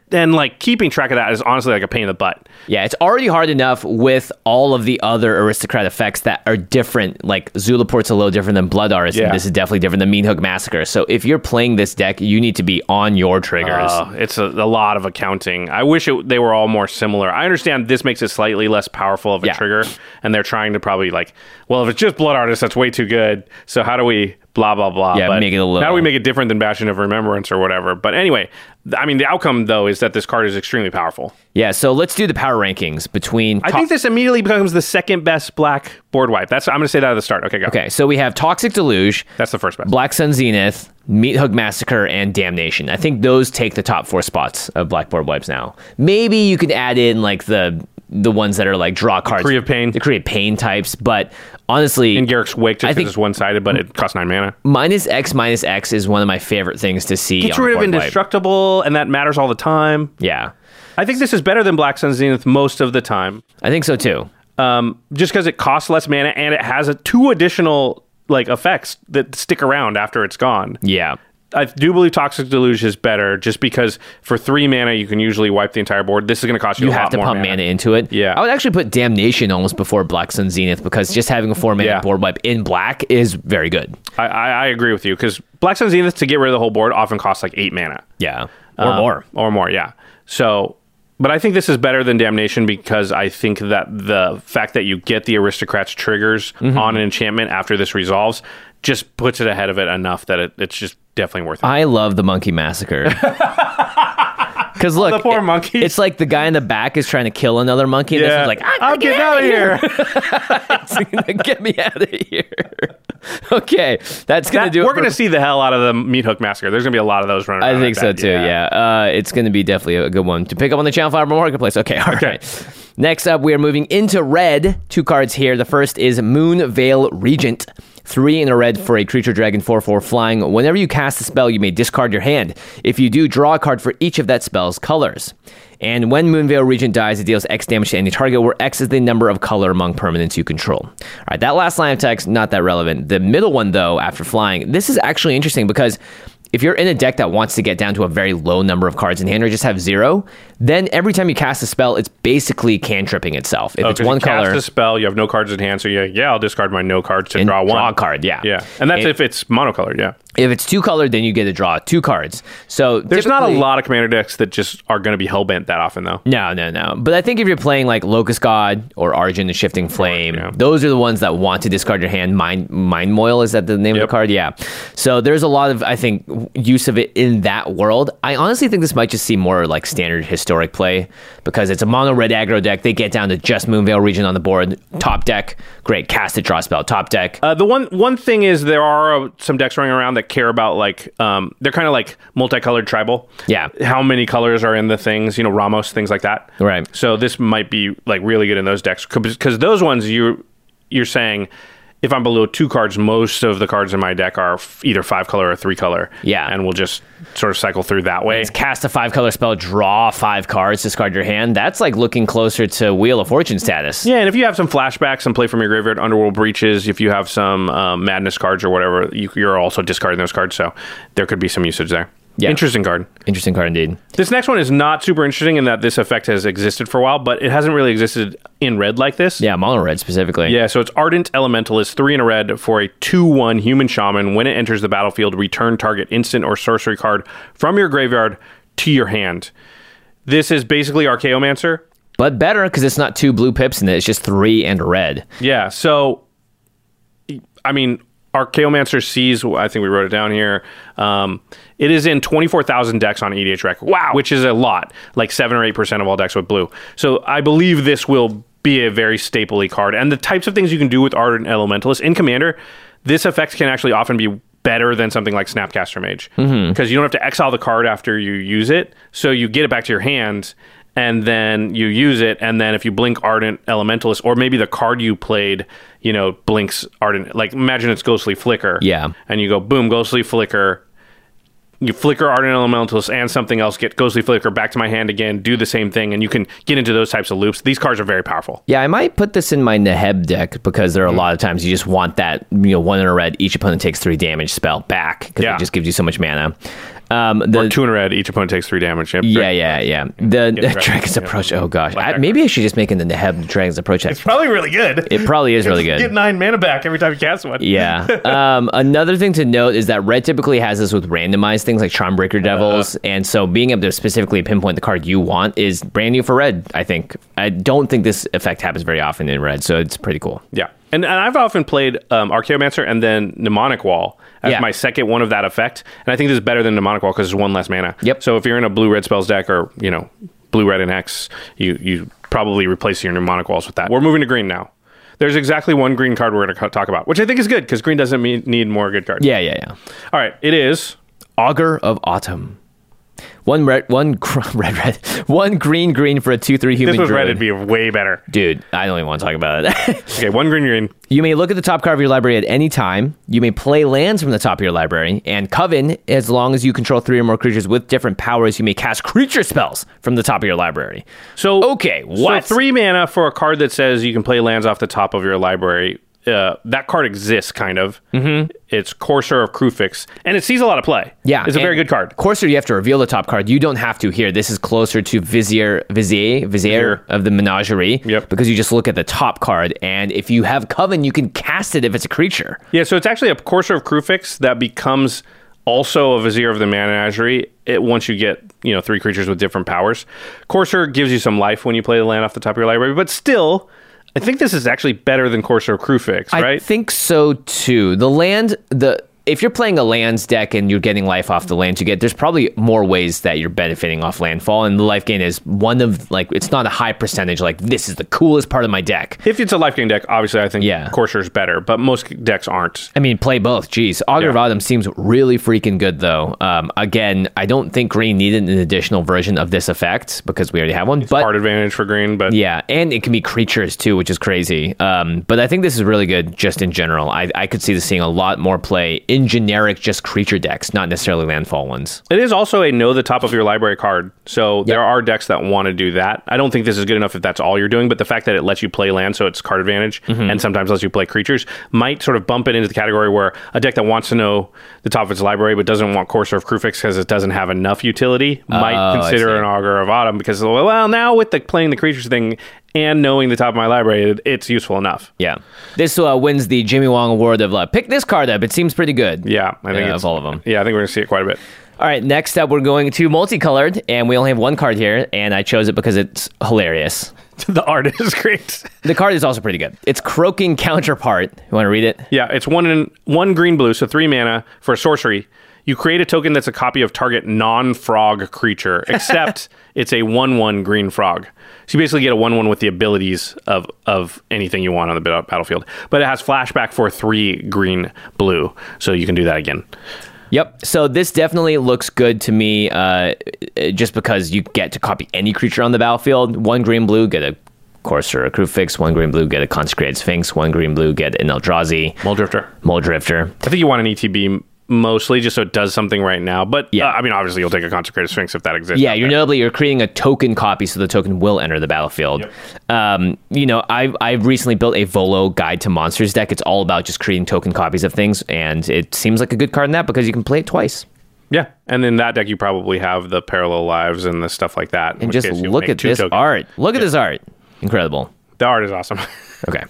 C: and like keeping track of that is honestly like a pain in the butt.
D: Yeah, it's already hard enough with all of the other aristocrat effects that are different. Like Zulaport's a little different than Blood Artist,
C: Yeah.
D: and this is definitely different than Meathook Massacre. So if you're playing this deck, you need to be on your triggers.
C: Uh, it's a, a lot of accounting. I wish it, they were all more similar. I understand this makes it slightly less powerful of a
D: Yeah.
C: trigger, and they're trying to probably like, well, if it's just Blood Artist, that's way too good. So how do we blah blah blah?
D: Yeah,
C: but
D: make it a little-
C: How do we make it different than Bastion of Remembrance or whatever? But anyway, th- I mean, the outcome though is that this card is extremely powerful.
D: Yeah, so let's do the power rankings between...
C: I think this immediately becomes the second best black board wipe. That's I'm going to say that at the start. Okay, go.
D: Okay, so we have Toxic Deluge,
C: That's the first best.
D: Black Sun Zenith, Meathook Massacre, and Damnation. I think those take the top four spots of blackboard wipes now. Maybe you could add in like the the ones that are like draw cards.
C: Decree of Pain.
D: The Decree of Pain types, but honestly...
C: In Garrick's Wake, just
D: I
C: because
D: think-
C: it's one-sided, but it costs nine mana.
D: Minus X minus X is one of my favorite things to see.
C: Gets
D: on a
C: rid of
D: board wipe.
C: Indestructible, and that matters all the time.
D: Yeah,
C: I think this is better than Black Sun Zenith most of the time.
D: I think so too.
C: Um, just because it costs less mana and it has a, two additional like effects that stick around after it's gone.
D: Yeah.
C: I do believe Toxic Deluge is better just because for three mana you can usually wipe the entire board. This is going to cost you,
D: You
C: a
D: have
C: lot
D: to
C: more
D: pump
C: mana.
D: mana into it.
C: Yeah.
D: I would actually put Damnation almost before Black Sun Zenith because just having a four mana
C: Yeah.
D: board wipe in black is very good.
C: I, I, I agree with you because Black Sun Zenith to get rid of the whole board often costs like eight mana.
D: Yeah. Or
C: Um,
D: more.
C: Or more, yeah. So, but I think this is better than Damnation because I think that the fact that you get the Aristocrats triggers
D: Mm-hmm.
C: on an enchantment after this resolves just puts it ahead of it enough that it, it's just definitely worth it.
D: I love the Monkey Massacre. Because look,
C: the poor
D: it-
C: monkeys.
D: it's like the guy in the back is trying to kill another monkey, and this
C: Yeah.
D: is like, I'm
C: I'll get out of here.
D: here. Get me out of here. Okay, that's gonna
C: That-
D: do.
C: we're
D: it for-
C: going to see the hell out of the Meat Hook Massacre. There's going to be a lot of those running around.
D: I think so
C: bet.
D: too. Yeah, uh, it's going to be definitely a good one to pick up on the Channel Five Marketplace. Okay, all right.
C: Okay.
D: Next up, we are moving into red. Two cards here. The first is Moonveil Regent. Three in a red for a creature dragon four four flying. Whenever you cast a spell, you may discard your hand. If you do, draw a card for each of that spell's colors. And when Moonveil Regent dies, it deals X damage to any target, where X is the number of color among permanents you control. All right, that last line of text, not that relevant. The middle one, though, after flying, this is actually interesting because if you're in a deck that wants to get down to a very low number of cards in hand or just have zero, then every time you cast a spell, it's basically cantripping itself. If
C: Oh,
D: it's
C: 'cause
D: one
C: you cast
D: color,
C: a spell, you have no cards in hand, so you're like, yeah, I'll discard my no cards to
D: and
C: draw one.
D: draw a card, yeah.
C: Yeah, and that's
D: And
C: if it's monocolored, yeah.
D: if it's two colored, then you get to draw two cards. So
C: There's not a
D: typically-
C: lot of commander decks that just are going to be hellbent that often, though.
D: No, no, no. But I think if you're playing like Locust God or Argent the Shifting Flame,
C: yeah.
D: those are the ones that want to discard your hand. Mind Mind Moil, is that the name
C: Yep.
D: of the card? Yeah. So there's a lot of, I think, use of it in that world. I honestly think this might just see more like standard historic play because it's a mono red aggro deck. They get down to just Moonveil Regent on the board. Top deck, great. Cast it, draw a spell. Top deck.
C: Uh, the one one thing is there are uh, some decks running around that care about like um, they're kind of like multicolored tribal.
D: Yeah.
C: How many colors are in the things? You know, Ramos, things like that.
D: Right.
C: So this might be like really good in those decks because those ones you you're saying. If I'm below two cards, most of the cards in my deck are f- either five color or three color.
D: Yeah.
C: And we'll just sort of cycle through that way.
D: Cast a five color spell, draw five cards, discard your hand. That's like looking closer to Wheel of Fortune status.
C: Yeah, and if you have some flashbacks and play from your graveyard, Underworld Breaches, if you have some um, Madness cards or whatever, you, you're also discarding those cards, so there could be some usage there.
D: Yeah.
C: Interesting card.
D: Interesting card indeed.
C: This next one is not super interesting in that this effect has existed for a while, but it hasn't really existed in red like this.
D: Yeah, mono red specifically.
C: Yeah, so it's Ardent Elementalist, three in a red for a two one human shaman. When it enters the battlefield, return target instant or sorcery card from your graveyard to your hand. This is basically Archaeomancer.
D: But better because it's not two blue pips in it. It's just three and red.
C: Yeah, so, I mean, Archaeomancer sees, I think we wrote it down here, um, it is in twenty-four thousand decks on E D H Rec. Wow. Which is a lot, like seven or eight percent of all decks with blue. So I believe this will be a very staple-y card. And the types of things you can do with Ardent Elementalist in Commander, this effect can actually often be better than something like Snapcaster Mage. Because mm-hmm. you don't have to exile the card after you use it, so you get it back to your hand, and then you use it, and then if you blink Ardent Elementalist, or maybe the card you played, you know, blinks Ardent, like imagine it's Ghostly Flicker.
D: Yeah.
C: And you go, boom, Ghostly Flicker, you flicker Ardent Elementalist and something else, get Ghostly Flicker back to my hand again, do the same thing, and you can get into those types of loops. These cards are very powerful.
D: Yeah, I might put this in my Neheb deck because there are a lot of times you just want that, you know, one in a red, each opponent takes three damage spell back because
C: Yeah.
D: it just gives you so much mana. Um, the,
C: or two in a red, each opponent takes three damage. Yep.
D: Yeah, yeah, yeah. The, the
C: Dragon-
D: Dragon's
C: yeah.
D: Approach. Oh gosh,
C: Like
D: I,
C: that
D: maybe
C: card.
D: I should just make it the Neheb Dragon's Approach.
C: It's probably really good.
D: It probably is really
C: Get
D: good.
C: nine mana back every time you cast one.
D: Yeah. Um, another thing to note is that red typically has this with randomized things like Charmbreaker Devils, uh, and so being able to specifically pinpoint the card you want is brand new for red. I think. I don't think this effect happens very often in red, so it's pretty cool.
C: Yeah. And, and I've often played um, Archaeomancer and then Mnemonic Wall as
D: Yeah.
C: my second one of that effect. And I think this is better than Mnemonic Wall because there's one less mana.
D: Yep.
C: So if you're in a blue-red spells deck or, you know, blue-red and X, you, you probably replace your Mnemonic Walls with that. We're moving to green now. There's exactly one green card we're going to talk about, which I think is good because green doesn't mean, need more good cards.
D: Yeah, yeah, yeah.
C: All right. It is...
D: Augur of Autumn. One red, one gr- red, red, one green, green for a two three human.
C: This was red,
D: druid.
C: it'd be way better.
D: Dude, I don't even want to talk about it.
C: Okay, one green, green.
D: You may look at the top card of your library at any time. You may play lands from the top of your library. And Coven, as long as you control three or more creatures with different powers, you may cast creature spells from the top of your library.
C: So
D: Okay, what?
C: So three mana for a card that says you can play lands off the top of your library. Uh, that card exists, kind of. Mm-hmm. It's Courser of Kruphix, and it sees a lot of play.
D: Yeah,
C: it's a
D: and
C: very good card.
D: Courser, you have to reveal the top card. You don't have to here. This is closer to Vizier, Vizier, Vizier
C: Vizier.
D: of the Menagerie.
C: Yep.
D: Because you just look at the top card, and if you have Coven, you can cast it if it's a creature.
C: Yeah, so it's actually a Courser of Kruphix that becomes also a Vizier of the Menagerie it, once you get you know three creatures with different powers. Courser gives you some life when you play the land off the top of your library, but still... I think this is actually better than Courser of Kruphix, right?
D: I think so too. The land, the if you're playing a lands deck and you're getting life off the lands you get, there's probably more ways that you're benefiting off landfall, and the life gain is one of, like, it's not a high percentage, like, this is the coolest part of my deck.
C: If it's a life gain deck, obviously I think
D: Yeah.
C: Courser is better, but most decks aren't.
D: I mean, play both. Jeez. Augur
C: Yeah.
D: of Autumn seems really freaking good, though. Um, again, I don't think green needed an additional version of this effect because we already have one. But
C: Hard advantage for green, but
D: yeah, and it can be creatures too, which is crazy. Um, but I think this is really good just in general. I, I could see this seeing a lot more play in generic just creature decks, not necessarily landfall ones.
C: it is also a know the top of your library card. So there are decks that want to do that. I don't think this is good enough if that's all you're doing, but the fact that it lets you play land, so it's card advantage,
D: Mm-hmm.
C: and sometimes lets you play creatures, might sort of bump it into the category where a deck that wants to know the top of its library but doesn't want Courser of Kruphix because it doesn't have enough utility might
D: Oh, I
C: consider
D: see.
C: an Augur of Autumn because, well, now with the playing the creatures thing and knowing the top of my library, it, it's useful enough.
D: Yeah. This uh, wins the Jimmy Wong Award of uh, pick this card up. It seems pretty good.
C: Yeah, I think
D: Uh,
C: it's,
D: of all of them.
C: Yeah, I think we're going to see it quite a bit.
D: All right, next up, we're going to multicolored, and we only have one card here, and I chose it because it's hilarious.
C: The art is great.
D: The card is also pretty good. It's Croaking Counterpart. You want to read it?
C: Yeah, it's one in one green blue, so three mana for a sorcery. You create a token that's a copy of target non-frog creature, except it's a one one green frog. So you basically get a one one with the abilities of of anything you want on the bat- battlefield. But it has flashback for three green blue, so you can do that again.
D: Yep. So this definitely looks good to me, uh, just because you get to copy any creature on the battlefield. One green blue, get a Courser, a Kruphix. One green blue, get a Consecrated Sphinx. One green blue, get an Eldrazi.
C: Muldrifter.
D: Muldrifter.
C: I think you want an E T B mostly just so it does something right now. But
D: Yeah.
C: uh, I mean, obviously you'll take a Consecrated Sphinx if that exists.
D: Yeah,
C: out
D: you're
C: there.
D: notably you're creating a token copy, so the token will enter the battlefield.
C: Yep.
D: Um, you know, I I recently built a Volo Guide to Monsters deck. It's all about just creating token copies of things, and it seems like a good card in that because you can play it twice.
C: Yeah, and in that deck you probably have the parallel lives and the stuff like that. in
D: And
C: which
D: just
C: case you'll
D: look
C: make
D: at
C: two
D: this
C: tokens.
D: art. Look at this art. Incredible.
C: The art is awesome.
D: Okay.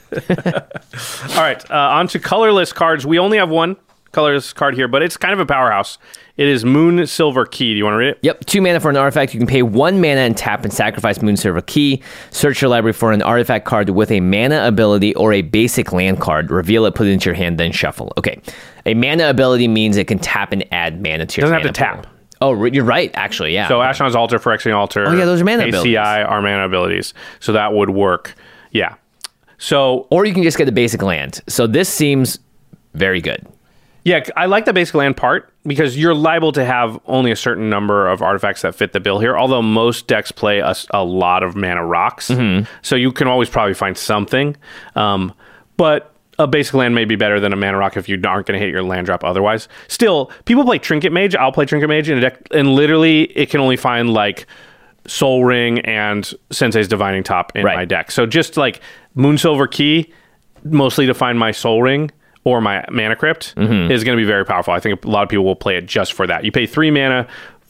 C: All right, uh, on to colorless cards. We only have one colorless card here, but it's kind of a powerhouse. It is Moon Silver Key. Do you want to read it?
D: Yep, two mana for an artifact. You can pay one mana and tap and sacrifice Moon Silver Key. Search your library for an artifact card with a mana ability or a basic land card. Reveal it, put it into your hand, then shuffle. Okay. A mana ability means it can tap and add mana to your
C: Doesn't have
D: mana
C: to tap.
D: pool. Oh, re- you're right, actually, yeah.
C: So Ashnod's Altar, Phyrexian Altar.
D: Oh, yeah, those are mana
C: A C I are mana abilities. So that would work. Yeah. So,
D: or you can just get a basic land. So this seems very good.
C: yeah, I like the basic land part because you're liable to have only a certain number of artifacts that fit the bill here, although most decks play a, a lot of mana rocks.
D: Mm-hmm.
C: So you can always probably find something. Um, but a basic land may be better than a mana rock if you aren't going to hit your land drop otherwise. Still, people play Trinket Mage. I'll play Trinket Mage in a deck, and literally it can only find like Soul Ring and Sensei's Divining Top in
D: Right.
C: my deck. So just like Moon Silver Key, mostly to find my Soul Ring or my Mana Crypt
D: Mm-hmm.
C: is going to be very powerful. I think a lot of people will play it just for that. You pay three mana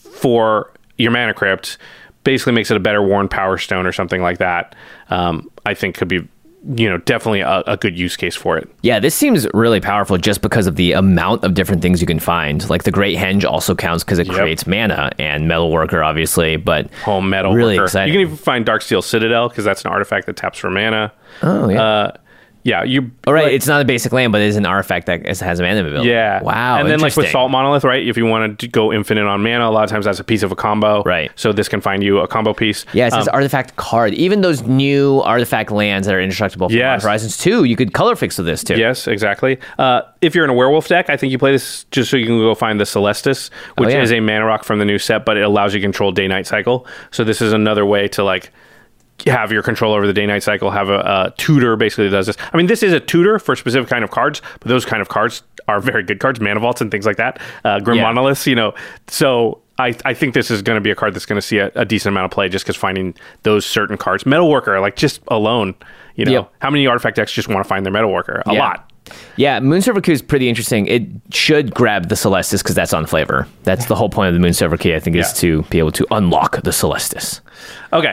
C: for your Mana Crypt, basically makes it a better Worn Power Stone or something like that. Um, I think could be, you know, definitely a, a good use case for it.
D: Yeah, this seems really powerful just because of the amount of different things you can find. Like the Great Henge also counts because it
C: Yep.
D: creates mana, and Metalworker, obviously, but
C: Home Metal
D: really
C: Worker.
D: exciting.
C: You can even find Darksteel Citadel because that's an artifact that taps for mana.
D: Oh, yeah.
C: Uh, yeah, you.
D: All right,
C: like-
D: it's not a basic land, but it is an artifact that is- has a mana ability.
C: Yeah.
D: Wow.
C: And then like with
D: interesting.
C: Salt Monolith, right? If you want to go infinite on mana, a lot of times that's a piece of a combo.
D: Right.
C: So this can find you a combo piece.
D: Yeah, it says
C: Um,
D: artifact card. Even those new artifact lands that are indestructible from
C: Yes.
D: Horizons two, you could color fix with this too.
C: Yes, exactly. Uh, if you're in a werewolf deck, I think you play this just so you can go find the Celestis, which
D: Oh, yeah.
C: is a mana rock from the new set, but it allows you to control day-night cycle. So this is another way to like have your control over the day-night cycle, have a, a tutor basically that does this. I mean, this is a tutor for a specific kind of cards, but those kind of cards are very good cards, Mana Vaults and things like that. Uh, Grim
D: Yeah.
C: Monoliths, you know. So I, I think this is going to be a card that's going to see a, a decent amount of play just because finding those certain cards. Metalworker, like just alone, you know,
D: Yep.
C: how many artifact decks just want to find their Metalworker? A
D: Yeah.
C: lot.
D: Yeah, Moonsilver Key is pretty interesting. It should grab the Celestis because that's on flavor. That's the whole point of the Moonsilver Key, I think, is
C: Yeah.
D: to be able to unlock the Celestis.
C: Okay.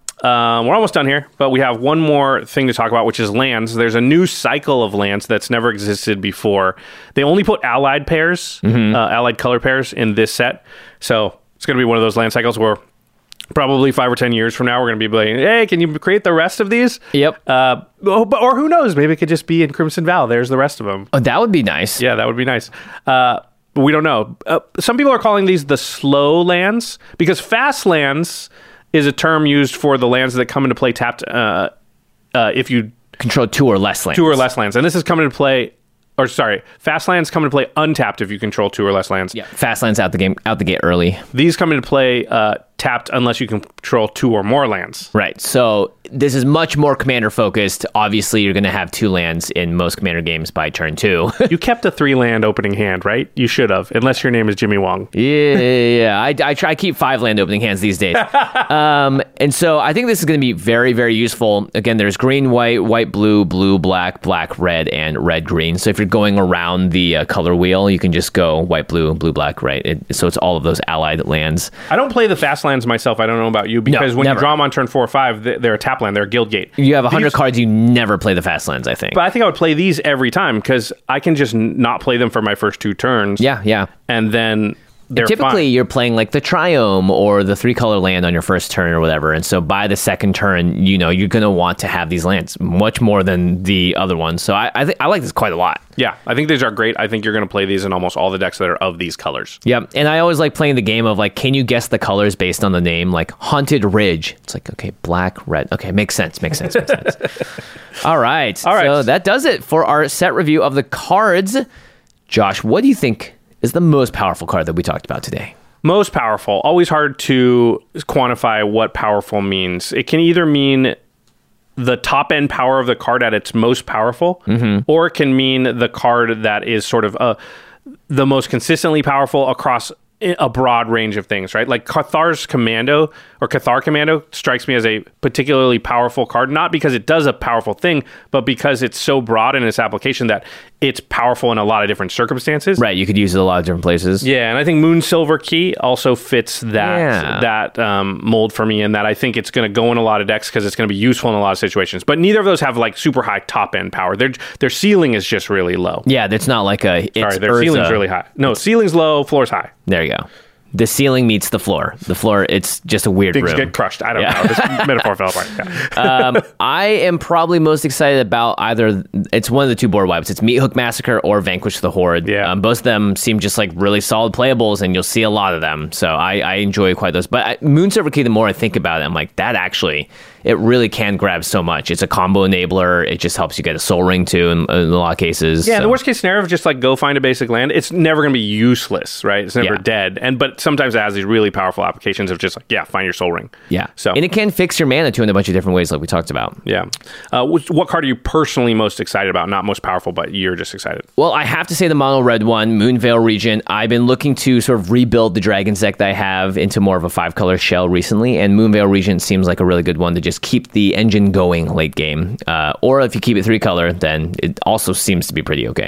C: Um, we're almost done here, but we have one more thing to talk about, which is lands. There's a new cycle of lands that's never existed before. They only put allied pairs,
D: Mm-hmm.
C: uh, allied color pairs in this set. So it's going to be one of those land cycles where probably five or ten years from now, we're going to be like, hey, can you create the rest of these?
D: Yep.
C: Uh, oh, but- or who knows? Maybe it could just be in Crimson Val. There's the rest of them.
D: Oh, that would be nice.
C: Yeah, that would be nice. Uh, but we don't know. Uh, some people are calling these the slow lands because fast lands is a term used for the lands that come into play tapped uh, uh, if you
D: Control two or less lands.
C: two or less lands. And this is coming into play, or sorry, fast lands come into play untapped if you control two or less lands.
D: Yeah, fast lands out the game, out the gate early.
C: These come into play uh, tapped unless you control two or more lands.
D: Right. So this is much more commander focused. Obviously, you're going to have two lands in most commander games by turn two.
C: You kept a three land opening hand, right? You should have, unless your name is Jimmy Wong.
D: Yeah, yeah, yeah. I, I try to keep five land opening hands these days. um, and so I think this is going to be very, very useful. Again, there's green, white, white, blue, blue, black, black, red, and red, green. So if you're going around the uh, color wheel, you can just go white, blue, blue, black, right? It, so it's all of those allied lands.
C: I don't play the fast lands myself. I don't know about you because when
D: never.
C: you draw them on turn four or five, they- they're a tap land. They're a guild gate.
D: You have one hundred
C: These-
D: cards, you never play the fast lands, I think.
C: But I think I would play these every time because I can just n- not play them for my first two turns.
D: yeah, yeah.
C: And then they're
D: Typically,
C: fine.
D: you're playing like the Triome or the three color land on your first turn or whatever. And so by the second turn, you know, you're going to want to have these lands much more than the other ones. So I, I think I like this quite a lot.
C: Yeah, I think these are great. I think you're going to play these in almost all the decks that are of these colors.
D: Yep. And I always like playing the game of like, can you guess the colors based on the name? Like Haunted Ridge. It's like, okay, black, red. Okay, makes sense. Makes sense. Makes sense. All right.
C: All right.
D: So that does it for our set review of the cards. Josh, what do you think is the most powerful card that we talked about today?
C: Most powerful. Always hard to quantify what powerful means. It can either mean the top end power of the card at its most powerful,
D: Mm-hmm.
C: or it can mean the card that is sort of uh, the most consistently powerful across a broad range of things, right? Like Cathar's Commando or Cathar Commando strikes me as a particularly powerful card, not because it does a powerful thing, but because it's so broad in its application that it's powerful in a lot of different circumstances.
D: Right. You could use it a lot of different places.
C: Yeah, and I think Moon Silver Key also fits that
D: Yeah.
C: that um, mold for me, in that I think it's going to go in a lot of decks because it's going to be useful in a lot of situations. But neither of those have like super high top end power. Their their ceiling is just really low.
D: Yeah, that's not like a. It's
C: Sorry, their
D: Urza.
C: ceiling's really high. No, ceiling's low, floor's high.
D: There you go. The ceiling meets the floor. The floor, it's just a weird
C: Things
D: room.
C: get crushed. I don't
D: Yeah.
C: know. This metaphor fell apart. Yeah.
D: um, I am probably most excited about either. It's one of the two board wipes. It's Meat Hook Massacre or Vanquish the Horde.
C: Yeah.
D: Um, both of them seem just like really solid playables, and you'll see a lot of them. So I, I enjoy quite those. But I, Moon Silver Key, the more I think about it, I'm like, that actually, it really can grab so much. It's a combo enabler. It just helps you get a Soul Ring too in, in a lot of cases.
C: Yeah,
D: so.
C: the worst case scenario of just like go find a basic land, it's never going to be useless, right? It's never
D: Yeah.
C: dead. And but sometimes it has these really powerful applications of just like, yeah, find your Soul Ring.
D: Yeah.
C: So
D: And it can fix your mana too in a bunch of different ways, like we talked about.
C: yeah. Uh, which, what card are you personally most excited about? Not most powerful, but you're just excited.
D: Well, I have to say the mono red one, Moonveil Regent. I've been looking to sort of rebuild the Dragon's deck that I have into more of a five color shell recently, and Moonveil Regent seems like a really good one to just keep the engine going late game. Uh, or if you keep it three color, then it also seems to be pretty okay.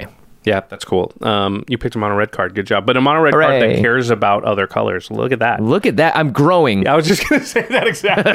C: Yeah, that's cool. Um, you picked a mono red card. Good job. But a mono red card that cares about other colors. Look at that.
D: Look at that. I'm growing.
C: Yeah, I was just going to say that exactly.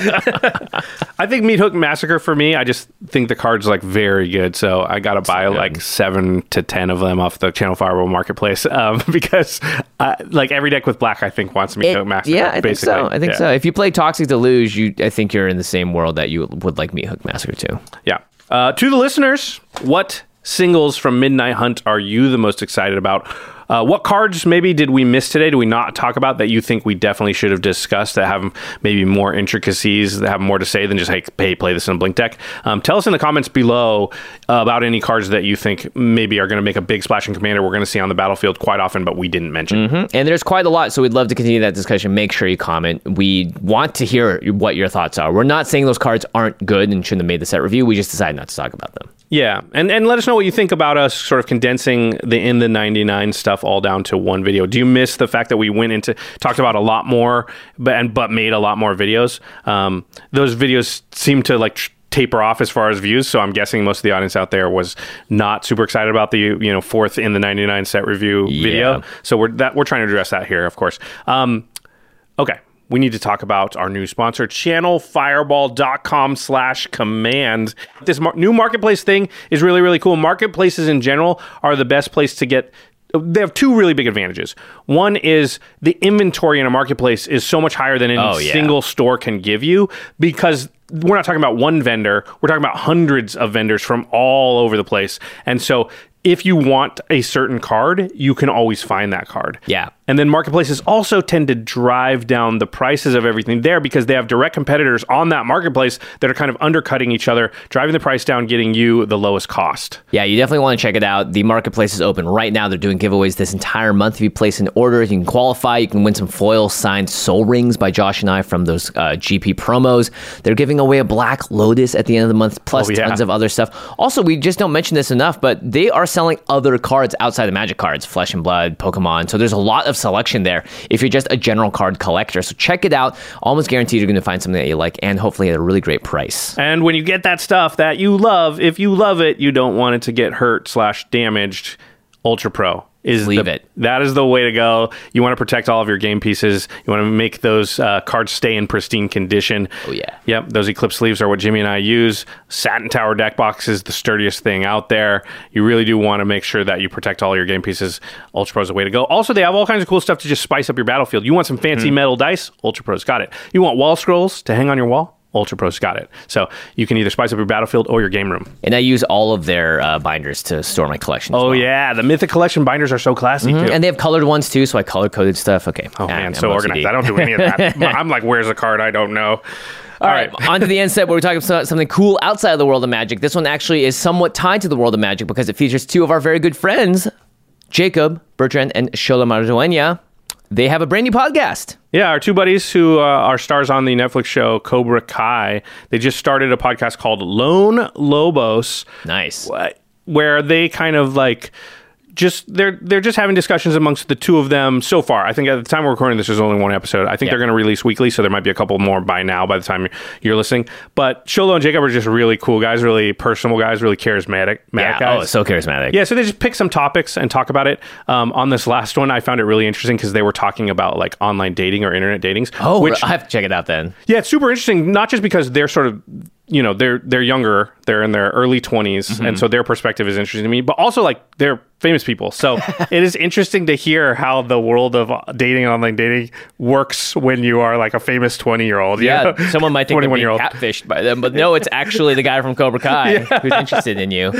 C: I think Meat Hook Massacre for me, I just think the card's like very good. So I got to buy so like seven to ten of them off the Channel Fireball Marketplace um, because uh, like every deck with black, I think wants Meat Hook Massacre.
D: Yeah, I
C: basically.
D: think so. I think
C: yeah.
D: so. If you play Toxic Deluge, you, I think you're in the same world that you would like Meat Hook Massacre too.
C: Yeah. Uh, to the listeners, what singles from Midnight Hunt are you the most excited about? Uh, what cards maybe did we miss today? Do we not talk about that you think we definitely should have discussed that have maybe more intricacies, that have more to say than just, hey, hey play this in a Blink deck? Um, tell us in the comments below uh, about any cards that you think maybe are going to make a big splash in Commander we're going to see on the battlefield quite often, but we didn't mention.
D: Mm-hmm. And there's quite a lot, so we'd love to continue that discussion. Make sure you comment. We want to hear what your thoughts are. We're not saying those cards aren't good and shouldn't have made the set review. We just decided not to talk about them.
C: Yeah, and and let us know what you think about us sort of condensing the in the ninety-nine stuff all down to one video. Do you miss the fact that we went into talked about a lot more, but and but made a lot more videos? Um, those videos seem to like tr- taper off as far as views, so I'm guessing most of the audience out there was not super excited about the you know fourth in the ninety-nine set review
D: yeah.
C: video. So we're that we're trying to address that here, of course. Um, okay. We need to talk about our new sponsor, channelfireball.com slash command. This mar- new marketplace thing is really, really cool. Marketplaces in general are the best place to get. They have two really big advantages. One is the inventory in a marketplace is so much higher than any
D: oh, yeah.
C: single store can give you because we're not talking about one vendor. We're talking about hundreds of vendors from all over the place. And so if you want a certain card, you can always find that card.
D: Yeah.
C: And then marketplaces also tend to drive down the prices of everything there because they have direct competitors on that marketplace that are kind of undercutting each other, driving the price down, getting you the lowest cost.
D: Yeah, you definitely want to check it out. The marketplace is open right now. They're doing giveaways this entire month. If you place an order, you can qualify. You can win some foil signed Soul Rings by Josh and I from those uh, G P promos. They're giving away a Black Lotus at the end of the month, plus oh, yeah. tons of other stuff. Also, we just don't mention this enough, but they are selling other cards outside of Magic cards, Flesh and Blood, Pokemon. So there's a lot of selection there if you're just a general card collector. So check it out. Almost guaranteed you're going to find something that you like and hopefully at a really great price.
C: And when you get that stuff that you love, if you love it, you don't want it to get hurt slash damaged, Ultra Pro is
D: Leave
C: the,
D: it.
C: That is the way to go. You want to protect all of your game pieces. You want to make those uh, cards stay in pristine condition.
D: Oh, yeah.
C: Yep, those Eclipse sleeves are what Jimmy and I use. Satin Tower deck box is the sturdiest thing out there. You really do want to make sure that you protect all your game pieces. Ultra Pro is the way to go. Also, they have all kinds of cool stuff to just spice up your battlefield. You want some fancy mm. metal dice? Ultra Pro's got it. You want wall scrolls to hang on your wall? Ultra Pro's got it. So you can either spice up your battlefield or your game room.
D: And I use all of their uh, binders to store my collection.
C: Oh,
D: well.
C: yeah. The Mythic Collection binders are so classy,
D: mm-hmm.
C: too.
D: And they have colored ones, too, so I color-coded stuff. Okay.
C: Oh, man, I'm so O C D. Organized. I don't do any of that. I'm like, where's a card? I don't know.
D: All right, right. On to the end set where we're talking about something cool outside of the world of Magic. This one actually is somewhat tied to the world of Magic because it features two of our very good friends, Jacob Bertrand and Xolo Maridueña. They have a brand new podcast.
C: Yeah, our two buddies who uh, are stars on the Netflix show Cobra Kai, they just started a podcast called Lone Lobos.
D: Nice.
C: Where they kind of like just they're they're just having discussions amongst the two of them so far. I think at the time we're recording this, there's only one episode. I think yeah. they're going to release weekly, so there might be a couple more by now by the time you're listening. But Xolo and Jacob are just really cool guys, really personable guys, really charismatic
D: yeah.
C: guys.
D: Oh, so charismatic.
C: Yeah, so they just pick some topics and talk about it. Um, on this last one, I found it really interesting because they were talking about like online dating or internet datings.
D: Oh,
C: which,
D: I have to check it out then.
C: Yeah, it's super interesting, not just because they're sort of you know, they're they're younger, they're in their early twenties, mm-hmm. and so their perspective is interesting to me, but also like they're famous people. So it is interesting to hear how the world of dating and online dating works when you are like a famous twenty-year-old.
D: Yeah,
C: know?
D: someone might think they're being catfished by them, but no, it's actually the guy from Cobra Kai yeah. who's interested in you.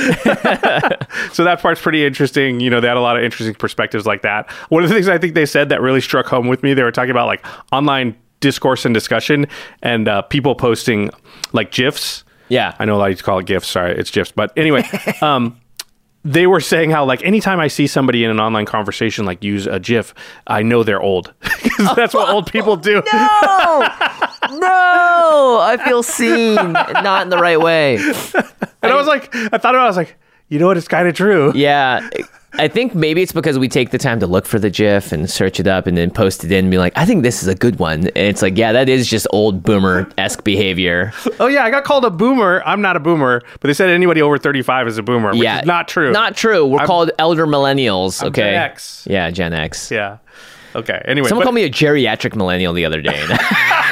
C: So that part's pretty interesting. You know, they had a lot of interesting perspectives like that. One of the things I think they said that really struck home with me, they were talking about like online discourse and discussion and uh, people posting like GIFs.
D: Yeah.
C: I know a lot of you call it GIFs. Sorry, it's GIFs. But anyway, um, they were saying how like anytime I see somebody in an online conversation like use a GIF, I know they're old. Because that's what old people do.
D: No! No! I feel seen. Not in the right way.
C: And I, I was like, I thought about it, I was like, you know what? It's kind of true.
D: Yeah. I think maybe it's because we take the time to look for the GIF and search it up and then post it in and be like, I think this is a good one. And it's like, yeah, that is just old boomer-esque behavior.
C: Oh, yeah, I got called a boomer. I'm not a boomer, but they said anybody over thirty-five is a boomer, which
D: yeah,
C: is not true.
D: Not true. We're
C: I'm,
D: cult elder millennials,
C: I'm
D: okay?
C: Gen X.
D: Yeah, Gen X.
C: Yeah. Okay, anyway.
D: Someone
C: but,
D: called me a geriatric millennial the other day. And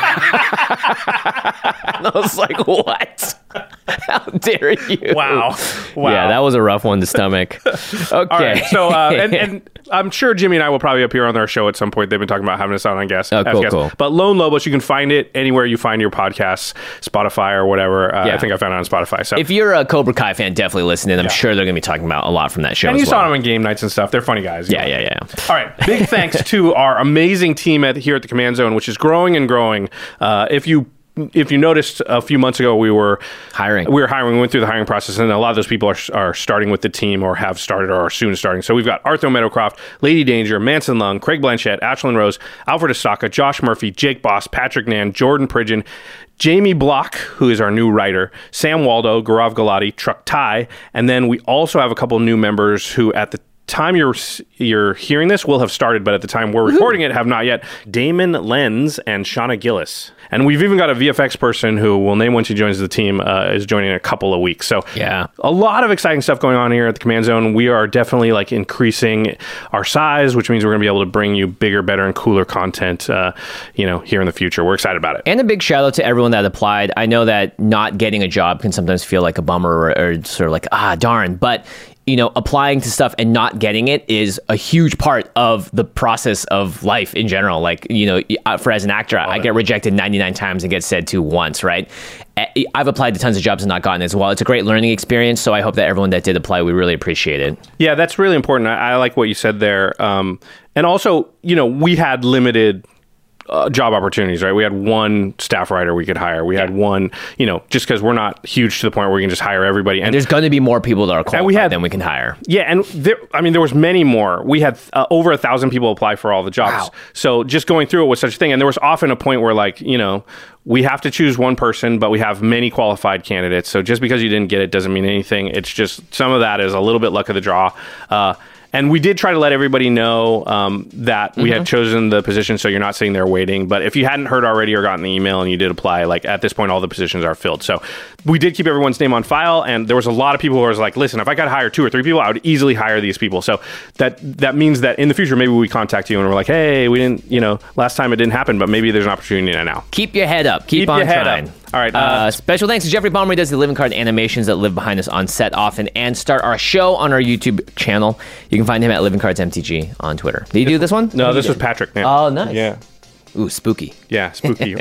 D: I was like, what? How dare you?
C: Wow. Wow.
D: Yeah, that was a rough one to stomach. Okay.
C: All right. So, uh, and, and I'm sure Jimmy and I will probably appear on their show at some point. They've been talking about having us on, I guess.
D: Oh, cool,
C: guests.
D: cool.
C: But Lone Lobos, you can find it anywhere you find your podcasts, Spotify or whatever. Uh,
D: Yeah.
C: I think I found it on Spotify. So
D: if you're a Cobra Kai fan, definitely listen in. I'm
C: Yeah.
D: sure they're going to be talking about a lot from that show
C: And
D: as
C: you
D: well.
C: saw them on game nights and stuff. They're funny guys.
D: Yeah, yeah, yeah.
C: All right. Big thanks to our amazing team at here at the Command Zone, which is growing and growing. Uh, if you If you noticed a few months ago, we were
D: Hiring.
C: We were hiring. We went through the hiring process, and a lot of those people are, are starting with the team or have started or are soon starting. So we've got Arthur Meadowcroft, Lady Danger, Manson Lung, Craig Blanchett, Ashlyn Rose, Alfred Asaka, Josh Murphy, Jake Boss, Patrick Nan, Jordan Pridgeon, Jamie Block, who is our new writer, Sam Waldo, Gaurav Galati, Truck Ty, and then we also have a couple new members who at the time you're you're hearing this will have started, but at the time we're recording it have not yet. Damon Lenz and Shauna Gillis. And we've even got a V F X person who will name when she joins the team, uh, is joining in a couple of weeks. So
D: Yeah.
C: a lot of exciting stuff going on here at the Command Zone. We are definitely like increasing our size, which means we're going to be able to bring you bigger, better, and cooler content, uh, you know, here in the future. We're excited about it.
D: And a big shout out to everyone that applied. I know that not getting a job can sometimes feel like a bummer or, or sort of like, ah, darn. But you know, applying to stuff and not getting it is a huge part of the process of life in general. Like, you know, for as an actor, I get rejected ninety-nine times and get said to once, right? I've applied to tons of jobs and not gotten it as well. It's a great learning experience. So I hope that everyone that did apply, we really appreciate it.
C: Yeah, that's really important. I, I like what you said there. Um, and also, you know, we had limited Uh, job opportunities, right? We had one staff writer we could hire. We had one, you know, just because we're not huge to the point where we can just hire everybody. And,
D: And there's going to be more people that are qualified
C: we had,
D: than we can hire.
C: Yeah, and there, I mean, there was many more. We had uh, over a thousand people apply for all the jobs.
D: Wow.
C: So just going through it was such a thing. And there was often a point where, like, you know, we have to choose one person, but we have many qualified candidates. So just because you didn't get it doesn't mean anything. It's just some of that is a little bit luck of the draw. Uh, And we did try to let everybody know um, that we mm-hmm. had chosen the position, so you're not sitting there waiting. But if you hadn't heard already or gotten the email and you did apply, like at this point, all the positions are filled. So we did keep everyone's name on file, and there was a lot of people who was like, listen, if I got to hire two or three people, I would easily hire these people. So that that means that in the future, maybe we contact you and we're like, hey, we didn't, you know, last time it didn't happen, but maybe there's an opportunity now.
D: Keep your head up. Keep,
C: Keep
D: on
C: your head
D: trying.
C: up. All right.
D: Uh,
C: Uh,
D: special thanks to Jeffrey Palmer. He does the living card animations that live behind us on set often and start our show on our YouTube channel. You can find him at Living Cards M T G on Twitter. Did you do this one?
C: no, this was Patrick. Man.
D: Oh, nice.
C: Yeah.
D: Ooh, spooky.
C: Yeah, spooky.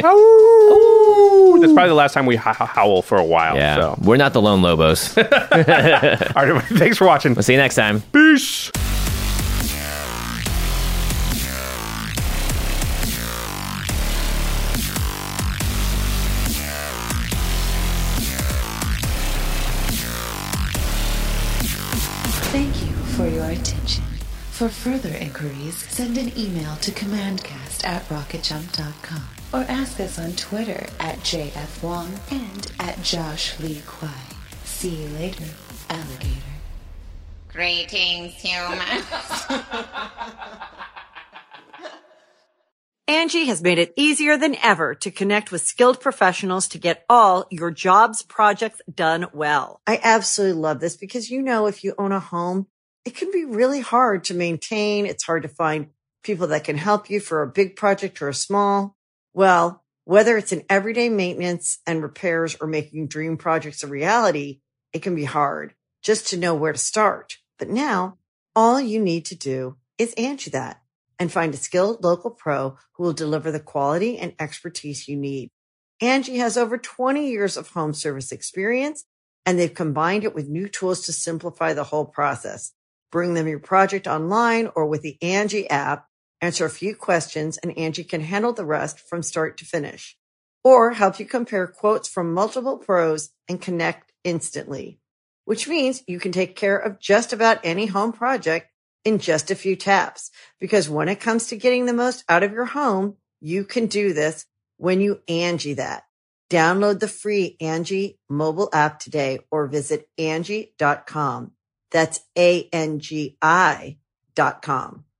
C: Ooh, that's probably the last time we h- howl for a while.
D: Yeah.
C: So.
D: We're not the Lone Lobos.
C: All right. Thanks for watching.
D: We'll see you next time.
C: Peace.
B: Thank you for your attention. For further inquiries, send an email to commandcast at rocket jump dot com or ask us on Twitter at J F Wong and at Josh Lee Kwai. See you later, alligator.
E: Greetings, humans.
A: Angie has made it easier than ever to connect with skilled professionals to get all your jobs projects done well. I absolutely love this because, you know, if you own a home, it can be really hard to maintain. It's hard to find people that can help you for a big project or a small. Well, whether it's in everyday maintenance and repairs or making dream projects a reality, it can be hard just to know where to start. But now all you need to do is Angie that and find a skilled local pro who will deliver the quality and expertise you need. Angie has over twenty years of home service experience, and they've combined it with new tools to simplify the whole process. Bring them your project online or with the Angie app, answer a few questions, and Angie can handle the rest from start to finish. Or help you compare quotes from multiple pros and connect instantly, which means you can take care of just about any home project in just a few taps. Because when it comes to getting the most out of your home, you can do this when you Angie that. Download the free Angie mobile app today or visit Angie dot com. That's A N G I dot com.